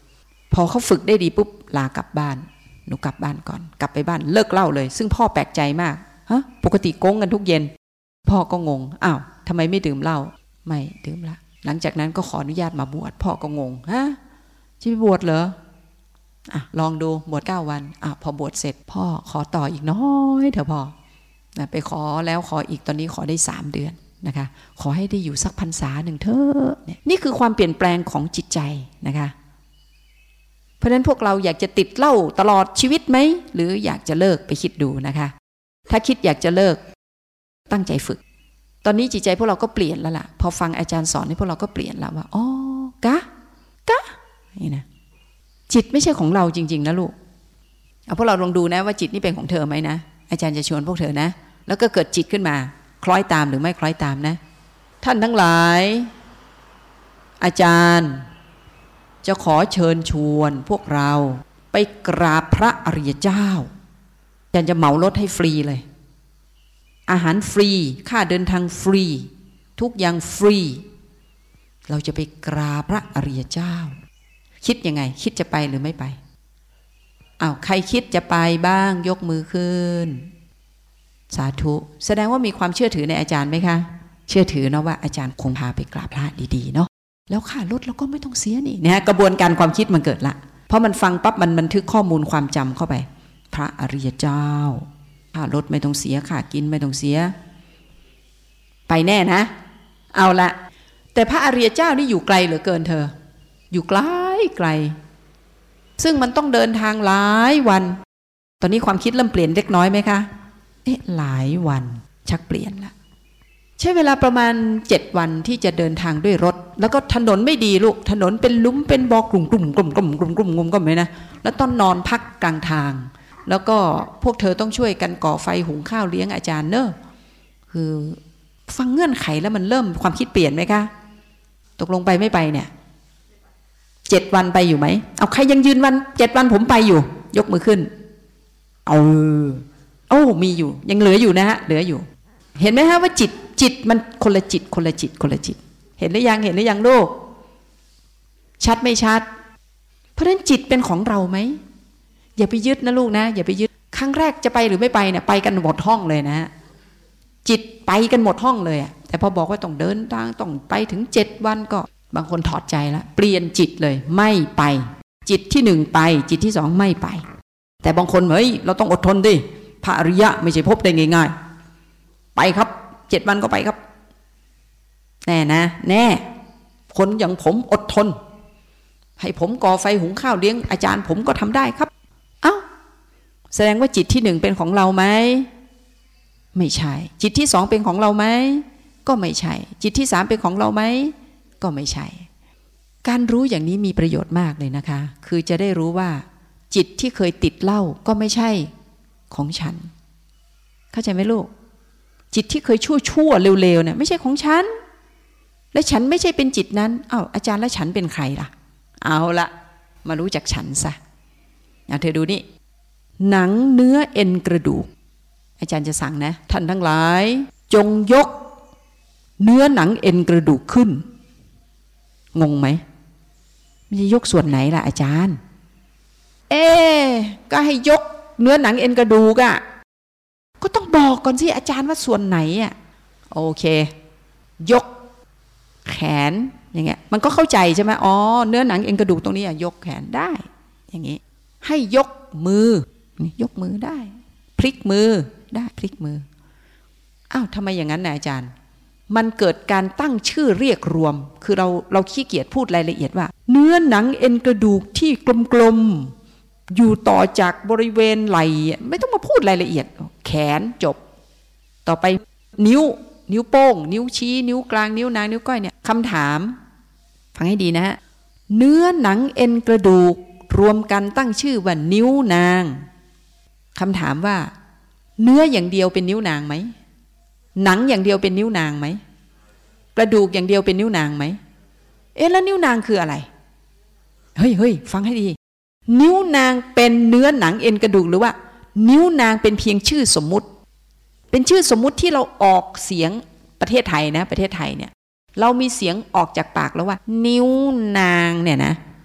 พอเขาฝึกได้ดีปุ๊บลากลับบ้านหนูกลับบ้านก่อนกลับไปบ้านเลิกเหล้าเลยซึ่งพ่อแปลกใจมากฮะปกติโกงกันทุกเย็นพ่อก็งงอ้าวทำไมไม่ดื่มเหล้าไม่ดื่มละหลังจากนั้นก็ขออนุญาตมาบวชพ่อก็งงฮะจะไปบวชเหรออ่ะลองดูบวชเก้าวันอ่ะพอบวชเสร็จพ่อขอต่ออีกน้อยเถอะพ่อนะไปขอแล้วขออีกตอนนี้ขอได้สามเดือนนะคะขอให้ได้อยู่สักพรรษาหนึ่งเถอะนี่คือความเปลี่ยนแปลงของจิตใจนะคะเพราะฉะนั้นพวกเราอยากจะติดเหล้าตลอดชีวิตไหมหรืออยากจะเลิกไปคิดดูนะคะถ้าคิดอยากจะเลิกตั้งใจฝึกตอนนี้จิตใจพวกเราก็เปลี่ยนแล้วล่ะพอฟังอาจารย์สอนนี่พวกเราก็เปลี่ยนแล้วว่าอ๋อกะกะนี่นะจิตไม่ใช่ของเราจริงๆนะลูกเอาพวกเราลองดูนะว่าจิตนี่เป็นของเธอไหมนะอาจารย์จะชวนพวกเธอนะแล้วก็เกิดจิตขึ้นมาคล้อยตามหรือไม่คล้อยตามนะท่านทั้งหลายอาจารย์จะขอเชิญชวนพวกเราไปกราบพระอริยเจ้าอาจารย์จะเหมารถให้ฟรีเลยอาหารฟรีค่าเดินทางฟรีทุกอย่างฟรีเราจะไปกราบพระอริยเจ้าคิดยังไงคิดจะไปหรือไม่ไปอ้าวใครคิดจะไปบ้างยกมือขึ้นสาธุแสดงว่ามีความเชื่อถือในอาจารย์ไหมคะเชื่อถือเนาะว่าอาจารย์คงพาไปกราบพระดีๆเนาะแล้วค่ารถเราก็ไม่ต้องเสียนี่นะกระบวนการความคิดมันเกิดละเพราะมันฟังปั๊บมันบันทึกข้อมูลความจำเข้าไปพระอริยเจ้าค่ารถไม่ต้องเสียค่ากินไม่ต้องเสียไปแน่นะเอาละแต่พระอริยเจ้านี่อยู่ไกลเหลือเกินเธออยู่ไกลไกลซึ่งมันต้องเดินทางหลายวันตอนนี้ความคิดเริ่มเปลี่ยนเล็กน้อยไหมคะเอ๊ะหลายวันชักเปลี่ยนละใช้เวลาประมาณเจ็ดวันที่จะเดินทางด้วยรถแล้วก็ถนนไม่ดีลูกถนนเป็นลุ่มเป็นบอกลุ่มกลุ่มกลุ่มกลุ่มกลุ่มกลุ่มงมก็ไม่นะแล้วต้องนอนพักกลางทางแล้วก็พวกเธอต้องช่วยกันก่อไฟหุงข้าวเลี้ยงอาจารย์เนอะคือฟังเงื่อนไขแล้วมันเริ่มความคิดเปลี่ยนไหมคะตกลงไปไม่ไปเนี่ยเจ็ดวันไปอยู่ไหมเอาใครยังยืนวันเจ็ดวันผมไปอยู่ยกมือขึ้นเอาโอ้มีอยู่ยังเหลืออยู่นะฮะเหลืออยู่เห็นไหมฮะว่าจิตจิตมันคนละจิตคนละจิตคนละจิตเห็นหรือยังเห็นหรือยังลูกชัดไม่ชัดเพราะฉะนั้นจิตเป็นของเราไหมอย่าไปยึดนะลูกนะอย่าไปยึดครั้งแรกจะไปหรือไม่ไปเนี่ยไปกันหมดห้องเลยนะฮะจิตไปกันหมดห้องเลยอ่ะแต่พอบอกว่าต้องเดินทางต้องไปถึงเจ็ดวันก็บางคนถอดใจแล้วเปลี่ยนจิตเลยไม่ไปจิตที่หนึ่งไปจิตที่สองไม่ไปแต่บางคนเฮ้ยเราต้องอดทนดิพระอริยะไม่ใช่พบได้ง่ายๆไปครับเจ็ดวันก็ไปครับแน่นะแน่คนอย่างผมอดทนให้ผมก่อไฟหุงข้าวเลี้ยงอาจารย์ผมก็ทำได้ครับเอ้าแสดงว่าจิตที่หนึ่งเป็นของเราไหมไม่ใช่จิตที่สองเป็นของเราไหมก็ไม่ใช่จิตที่สามเป็นของเราไหมก็ไม่ใช่การรู้อย่างนี้มีประโยชน์มากเลยนะคะคือจะได้รู้ว่าจิตที่เคยติดเหล้าก็ไม่ใช่ของฉันเข้าใจไหมลูกจิตที่เคยชั่วชั่วเร็วๆเนี่ยไม่ใช่ของฉันและฉันไม่ใช่เป็นจิตนั้นอ้าวอาจารย์แล้วฉันเป็นใครล่ะเอาละมารู้จักฉันซะเธอดูนี่หนังเนื้อเอ็นกระดูกอาจารย์จะสั่งนะท่านทั้งหลายจงยกเนื้อหนังเอ็นกระดูกขึ้นงงไหมมันจะยกส่วนไหนล่ะอาจารย์เอ๊ก็ให้ยกเนื้อหนังเอ็นกระดูกอะก็ต้องบอกก่อนสิอาจารย์ว่าส่วนไหนอะโอเคยกแขนอย่างเงี้ยมันก็เข้าใจใช่ไหมอ๋อเนื้อหนังเอ็นกระดูกตรงนี้อะยกแขนได้อย่างงี้ให้ยกมือยกมือได้พลิกมือได้พลิกมืออ้าวทำไมอย่างนั้นนะอาจารย์มันเกิดการตั้งชื่อเรียกรวมคือเราเราขี้เกียจพูดรายละเอียดว่าเนื้อหนังเอ็นกระดูกที่กลมๆอยู่ต่อจากบริเวณไหล่ไม่ต้องมาพูดรายละเอียดแขนจบต่อไปนิ้วนิ้วโป้งนิ้วชี้นิ้วกลางนิ้วนางนิ้วก้อยเนี่ยคำถามฟังให้ดีนะฮะเนื้อหนังเอ็นกระดูกรวมกันตั้งชื่อว่านิ้วนางคำถามว่าเนื้ออย่างเดียวเป็นนิ้วนางไหมหนังอย่างเดียวเป็นนิ้วนางไหมกระดูกอย่างเดียวเป็นนิ้วนางไหมเอ๊ะแล้วนิ้วนางคืออะไรเฮ้ยเฮ้ยฟังให้ดีนิ้วนางเป็นเนื้อหนังเอ็นกระดูกหรือว่านิ้วนางเป็นเพียงชื่อสมมุติเป็นชื่อสมมุติที่เราออกเสียงประเทศไทยนะประเทศไทยเนี่ยเรามีเสียงออกจากปากแล้วว่านิ้วนางเนี่ยนะ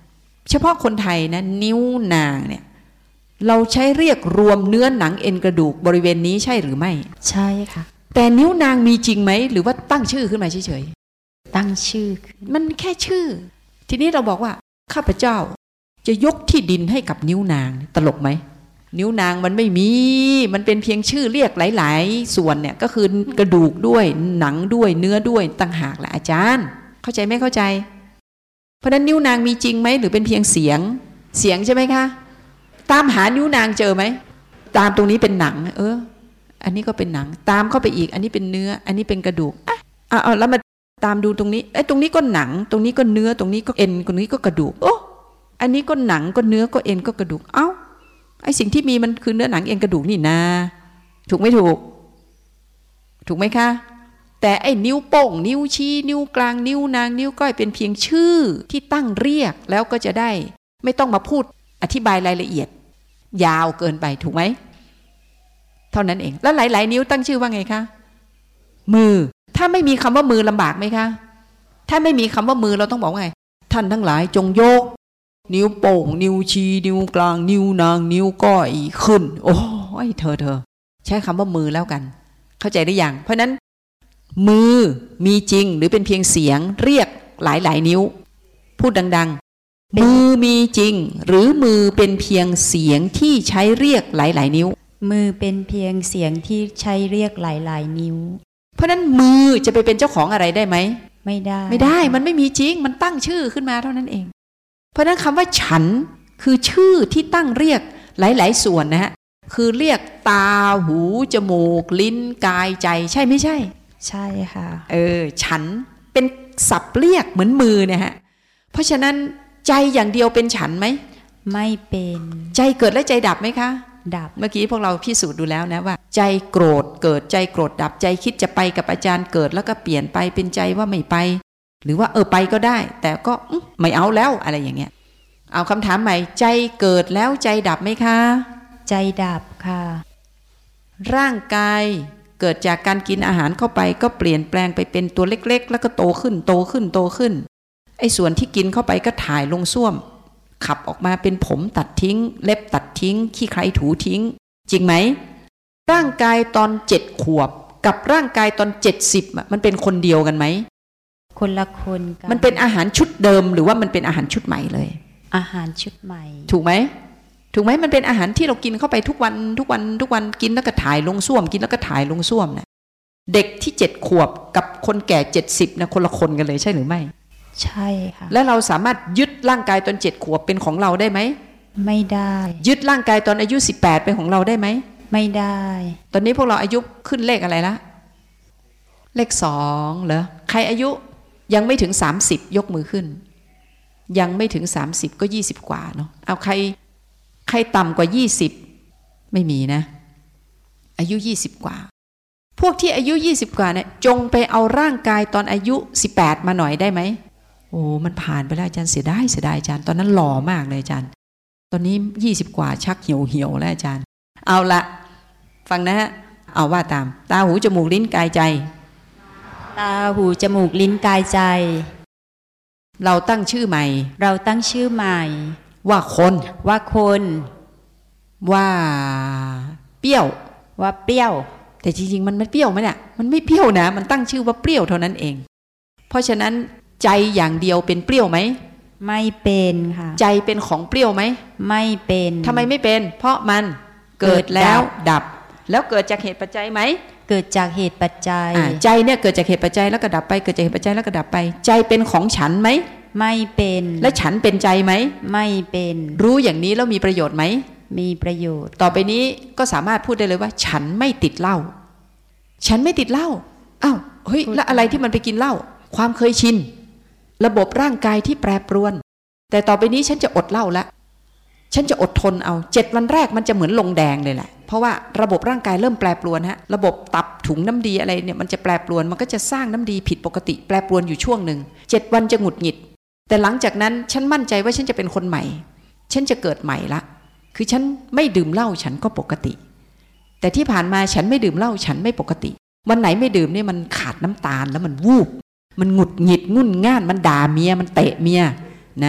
เฉพาะคนไทยนะนิ้วนางเนี่ยเราใช้เรียกรวมเนื้อหนังเอ็นกระดูกบริเวณนี้ใช่หรือไม่ใช่ค่ะแต่นิ้วนางมีจริงไหมหรือว่าตั้งชื่อขึ้นมาเฉยๆตั้งชื่อมันแค่ชื่อทีนี้เราบอกว่าข้าพเจ้าจะยกที่ดินให้กับนิ้วนางตลกไหมนิ้วนางมันไม่มีมันเป็นเพียงชื่อเรียกหลายๆส่วนเนี่ยก็คือกระดูกด้วยหนังด้วยเนื้อด้วยต่างหากแหละอาจารย์เข้าใจไม่เข้าใจเพราะนั้นนิ้วนางมีจริงไหมหรือเป็นเพียงเสียงเสียงใช่ไหมคะตามหานิ้วนางเจอไหมตามตรงนี้เป็นหนังเอออันนี้ก็เป็นหนังตามเข้าไปอีกอันนี้เป็นเนื้ออันนี้เป็นกระดูกอ่ะเอาแล้วมาตามดูตรงนี้ไอ้ตรงนี้ก็หนังตรงนี้ก็เนื้อตรงนี้ก็เอ็นตรงนี้ก็กระดูกโอ้อันนี้ก็หนังก็เนื้อก็เอ็นก็กระดูกเอ้าไอ้สิ่งที่มีมันคือเนื้อหนังเอ็นกระดูกนี่นาถูกไม่ถูกถูกไหมคะแต่ไอ้นิ้วโป้งนิ้วชี้นิ้วกลางนิ้วนางนิ้วก้อยเป็นเพียงชื่อที่ตั้งเรียกแล้วก็จะได้ไม่ต้องมาพูดอธิบายรายละเอียดยาวเกินไปถูกไหมเท่านั้นเองแล้วหลายๆนิ้วตั้งชื่อว่าไงคะมือถ้าไม่มีคำว่ามือลำบากไหมคะถ้าไม่มีคำว่ามือเราต้องบอกว่าไงท่านทั้งหลายจงยกนิ้วโป้งนิ้วชี้นิ้วกลางนิ้วนางนิ้วก้อยขึ้นโอ้ยเธอเธอใช้คำว่ามือแล้วกันเข้าใจหรือยังเพราะนั้นมือมีจริงหรือเป็นเพียงเสียงเรียกหลายๆนิ้วพูดดังๆมือมีจริงหรือมือเป็นเพียงเสียงที่ใช้เรียกหลายๆนิ้วมือเป็นเพียงเสียงที่ใช้เรียกหลายๆนิ้วเพราะนั้นมือจะไปเป็นเจ้าของอะไรได้ไหมไม่ได้ไม่ได้มันไม่มีจริงมันตั้งชื่อขึ้นมาเท่านั้นเองเพราะนั้นคำว่าฉันคือชื่อที่ตั้งเรียกหลายๆส่วนนะฮะคือเรียกตาหูจมูกลิ้นกายใจใช่ไม่ใช่ใช่ค่ะเออฉันเป็นศัพท์เรียกเหมือนมือเนี่ยฮะเพราะฉะนั้นใจอย่างเดียวเป็นฉันไหมไม่เป็นใจเกิดและใจดับไหมคะดับเมื่อกี้พวกเราพิสูจน์ดูแล้วนะว่าใจโกรธเกิดใจโกรธดับใจคิดจะไปกับอาจารย์เกิดแล้วก็เปลี่ยนไปเป็นใจว่าไม่ไปหรือว่าเออไปก็ได้แต่ก็ไม่เอาแล้วอะไรอย่างเงี้ยเอาคำถามใหม่ใจเกิดแล้วใจดับไหมคะใจดับค่ะร่างกายเกิดจากการกินอาหารเข้าไปก็เปลี่ยนแปลงไปเป็นตัวเล็กๆแล้วก็โตขึ้นโตขึ้นโตขึ้นไอ้ส่วนที่กินเข้าไปก็ถ่ายลงส้วมขับออกมาเป็นผมตัดทิ้งเล็บตัดทิ้งขี้ใครถูทิ้งจริงไหมร่างกายตอนเจ็ดขวบกับร่างกายตอนเจ็ดสิบมันเป็นคนเดียวกันไหมคนละคนกันมันเป็นอาหารชุดเดิมหรือว่ามันเป็นอาหารชุดใหม่เลยอาหารชุดใหม่ถูกไหมถูกไหมมันเป็นอาหารที่เรากินเข้าไปทุกวันทุกวันทุกวันกินแล้วก็ถ่ายลงส้วมกินแล้วก็ถ่ายลงส้วมเนี่ยเด็กที่เจ็ดขวบกับคนแก่เจ็ดสิบนะคนละคนกันเลยใช่หรือไม่ใช่ค่ะแล้วเราสามารถยึดร่างกายตอนเจ็ดขวบเป็นของเราได้ไหมไม่ได้ยึดร่างกายตอนอายุสิบแปดเป็นของเราได้ไหมไม่ได้ตอนนี้พวกเราอายุขึ้นเลขอะไรละเลขสองเหรอใครอายุยังไม่ถึงสามสิบยกมือขึ้นยังไม่ถึงสามสิบก็ยี่สิบกว่าเนาะเอาใครใครต่ำกว่ายี่สิบไม่มีนะอายุยี่สิบกว่าพวกที่อายุยี่สิบกว่าเนี่ยจงไปเอาร่างกายตอนอายุสิบแปดมาหน่อยได้ไหมโอ้มันผ่านไปแล้วอาจารย์เสียดายเสียดายอาจารย์ตอนนั้นหล่อมากเลยอาจารย์ตอนนี้ยี่สิบกว่าชักเหี่ยวเหี่ยวแล้วอาจารย์เอาละฟังนะฮะเอาว่าตามตาหูจมูกลิ้นกายใจตาหูจมูกลิ้นกายใจเราตั้งชื่อใหม่เราตั้งชื่อใหม่ว่าคนว่าคนว่าเปรี้ยวว่าเปรี้ยวแต่จริงๆมันไม่เปรี้ยวไหมเนี่ยมันไม่เปรี้ยวนะมันตั้งชื่อว่าเปรี้ยวเท่านั้นเองเพราะฉะนั้นใจอย่างเดียวเป็นเปรี้ยวไหมไม่เป็นค่ะใจเป็นของเปรี้ยวไหมไม่เป็นทำไมไม่เป็นเพราะมันเกิดแล้วดับแล้วเกิดจากเหตุปัจจัยไหมเกิดจากเหตุปัจจัยใจเนี่ยเกิดจากเหตุปัจจัยแล้วก็ดับไปเกิดจากเหตุปัจจัยแล้วก็ดับไปใจเป็นของฉันไหมไม่เป็นและฉันเป็นใจไหมไม่เป็นรู้อย่างนี้แล้วมีประโยชน์ไหมมีประโยชน์ต่อไปนี้ก็สามารถพูดได้เลยว่าฉันไม่ติดเหล้าฉันไม่ติดเหล้าอ้าวเฮ้ยแล้วอะไรที่มันไปกินเหล้าความเคยชินระบบร่างกายที่แปรปรวนแต่ต่อไปนี้ฉันจะอดเหล้าละฉันจะอดทนเอาเจ็ดวันแรกมันจะเหมือนลงแดงเลยแหละเพราะว่าระบบร่างกายเริ่มแปรปรวนฮะระบบตับถุงน้ำดีอะไรเนี่ยมันจะแปรปรวนมันก็จะสร้างน้ำดีผิดปกติแปรปรวนอยู่ช่วงหนึ่งเจ็ดวันจะหงุดหงิดแต่หลังจากนั้นฉันมั่นใจว่าฉันจะเป็นคนใหม่ฉันจะเกิดใหม่ละคือฉันไม่ดื่มเหล้าฉันก็ปกติแต่ที่ผ่านมาฉันไม่ดื่มเหล้าฉันไม่ปกติวันไหนไม่ดื่มเนี่ยมันขาดน้ำตาลแล้วมันวูบมันหงุดหงิดงุ่นง่านมันด่าเมียมันเตะเมียนะ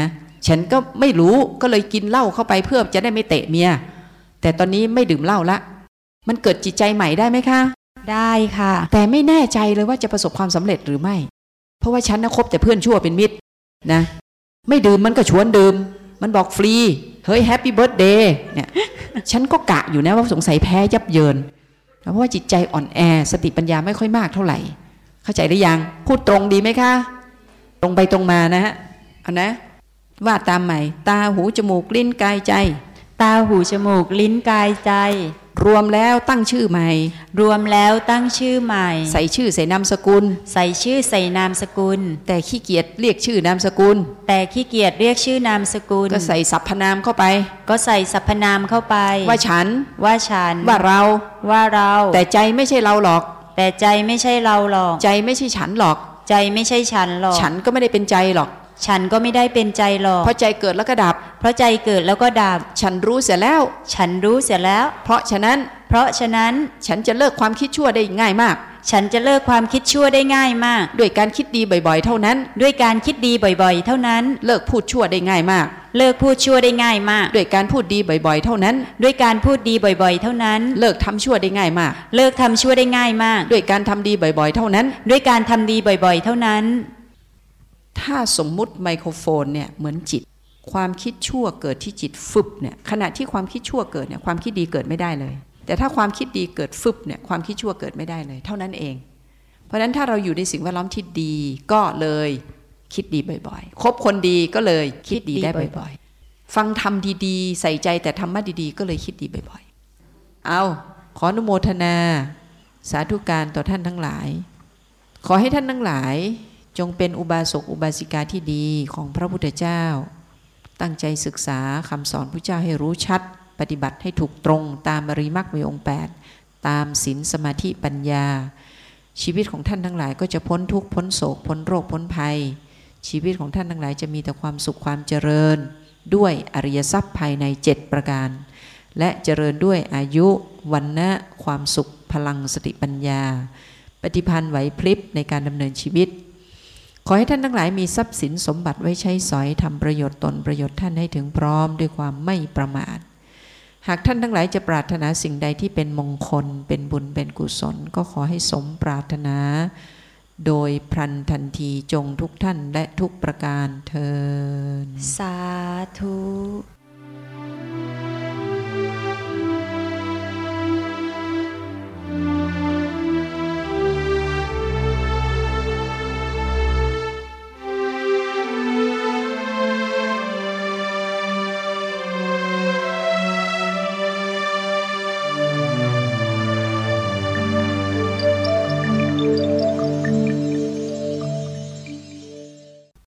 ฉันก็ไม่รู้ก็เลยกินเหล้าเข้าไปเพื่อจะได้ไม่เตะเมียแต่ตอนนี้ไม่ดื่มเหล้าละมันเกิดจิตใจใหม่ได้ไหมคะได้ค่ะแต่ไม่แน่ใจเลยว่าจะประสบความสำเร็จหรือไม่เพราะว่าฉันนะคบแต่เพื่อนชั่วเป็นมิตรนะไม่ดื่มมันก็ชวนดื่มมันบอกฟรีเฮ้ยแฮปปี้เบิร์ธเดย์เนี่ย ฉันก็กะอยู่นะว่าสงสัยแพ้ยับเยินเพราะว่าจิตใจอ่อนแอสติปัญญาไม่ค่อยมากเท่าไหร่เข้าใจหรือยังพูดตรงดีไหมคะตรงไปตรงมานะฮะเอานะว่าตามใหม่ตาหูจมูกลิ้นกายใจตาหูจมูกลิ้นกายใจรวมแล้วตั้งชื่อใหม่รวมแล้วตั้งชื่อใหม่ใส่ชื่อใส่นามสกุลใส่ชื่อใส่นามสกุลแต่ขี้เกียจเรียกชื่อนามสกุลแต่ขี้เกียจเรียกชื่อนามสกุลก็ใส่สรรพนามเข้าไปก็ใส่สรรพนามเข้าไปว่าฉันว่าฉันว่าเราว่าเราแต่ใจไม่ใช่เราหรอกแต่ใจไม่ใช่เราหรอกใจไม่ใช่ฉันหรอกใจไม่ใช่ฉันหรอกฉันก็ไม่ได้เป็นใจหรอกฉันก็ไม่ได้เป็นใจหรอกเพราะใจเกิดแล้วก็ดับเพราะใจเกิดแล้วก็ดับฉันรู้เสียแล้วฉันรู้เสียแล้วเพราะฉะนั้นเพราะฉะนั้นฉันจะเลิกความคิดชั่วได้ง่ายมากฉันจะเลิกความคิดชั่วได้ง่ายมากด้วยการคิดดีบ่อยๆเท่านั้นด้วยการคิดดีบ่อยๆเท่านั้นเลิกพูดชั่วได้ง่ายมากเลิกพูดชั่วได้ง่ายมากด้วยการพูดดีบ่อยๆเท่านั้นด้วยการพูดดีบ่อยๆเท่านั้นเลิกทำชั่วได้ง่ายมากเลิกทำชั่วได้ง่ายมากด้วยการทำดีบ่อยๆเท่านั้นด้วยการทำดีบ่อยๆเท่านั้นถ้าสมมุติไมโครโฟนเนี่ยเหมือนจิตความคิดชั่วเกิดที่จิตฟึบเนี่ยขณะที่ความคิดชั่วเกิดเนี่ยความคิดดีเกิดไม่ได้เลยแต่ถ้าความคิดดีเกิดฟึบเนี่ยความคิดชั่วเกิดไม่ได้เลยเท่านั้นเองเพราะฉะนั้นถ้าเราอยู่ในสิ่งแวดล้อมที่ดีก็เลยคิดดีบ่อยๆคบคนดีก็เลยคิดดีได้บ่อยๆฟังธรรมดีๆใส่ใจแต่ธรรมะดีๆก็เลยคิดดีบ่อยๆเอาขออนุโมทนาสาธุการต่อท่านทั้งหลายขอให้ท่านทั้งหลายจงเป็นอุบาสกอุบาสิกาที่ดีของพระพุทธเจ้าตั้งใจศึกษาคำสอนพระเจ้าให้รู้ชัดปฏิบัติให้ถูกตรงตามอริยมรรคมีองค์แปดตามศีลสมาธิปัญญาชีวิตของท่านทั้งหลายก็จะพ้นทุกข์พ้นโศกพ้นโรคพ้นภัยชีวิตของท่านทั้งหลายจะมีแต่ความสุขความเจริญด้วยอริยทรัพย์ภายในเจ็ดประการและเจริญด้วยอายุวรรณะความสุขพลังสติปัญญาปฏิภาณไหวพริบในการดำเนินชีวิตขอให้ท่านทั้งหลายมีทรัพย์สินสมบัติไว้ใช้สอยทำประโยชน์ตนประโยชน์ท่านให้ถึงพร้อมด้วยความไม่ประมาทหากท่านทั้งหลายจะปรารถนาสิ่งใดที่เป็นมงคลเป็นบุญเป็นกุศลก็ขอให้สมปรารถนาโดยพลันทันทีจงทุกท่านและทุกประการเทอญสาธุ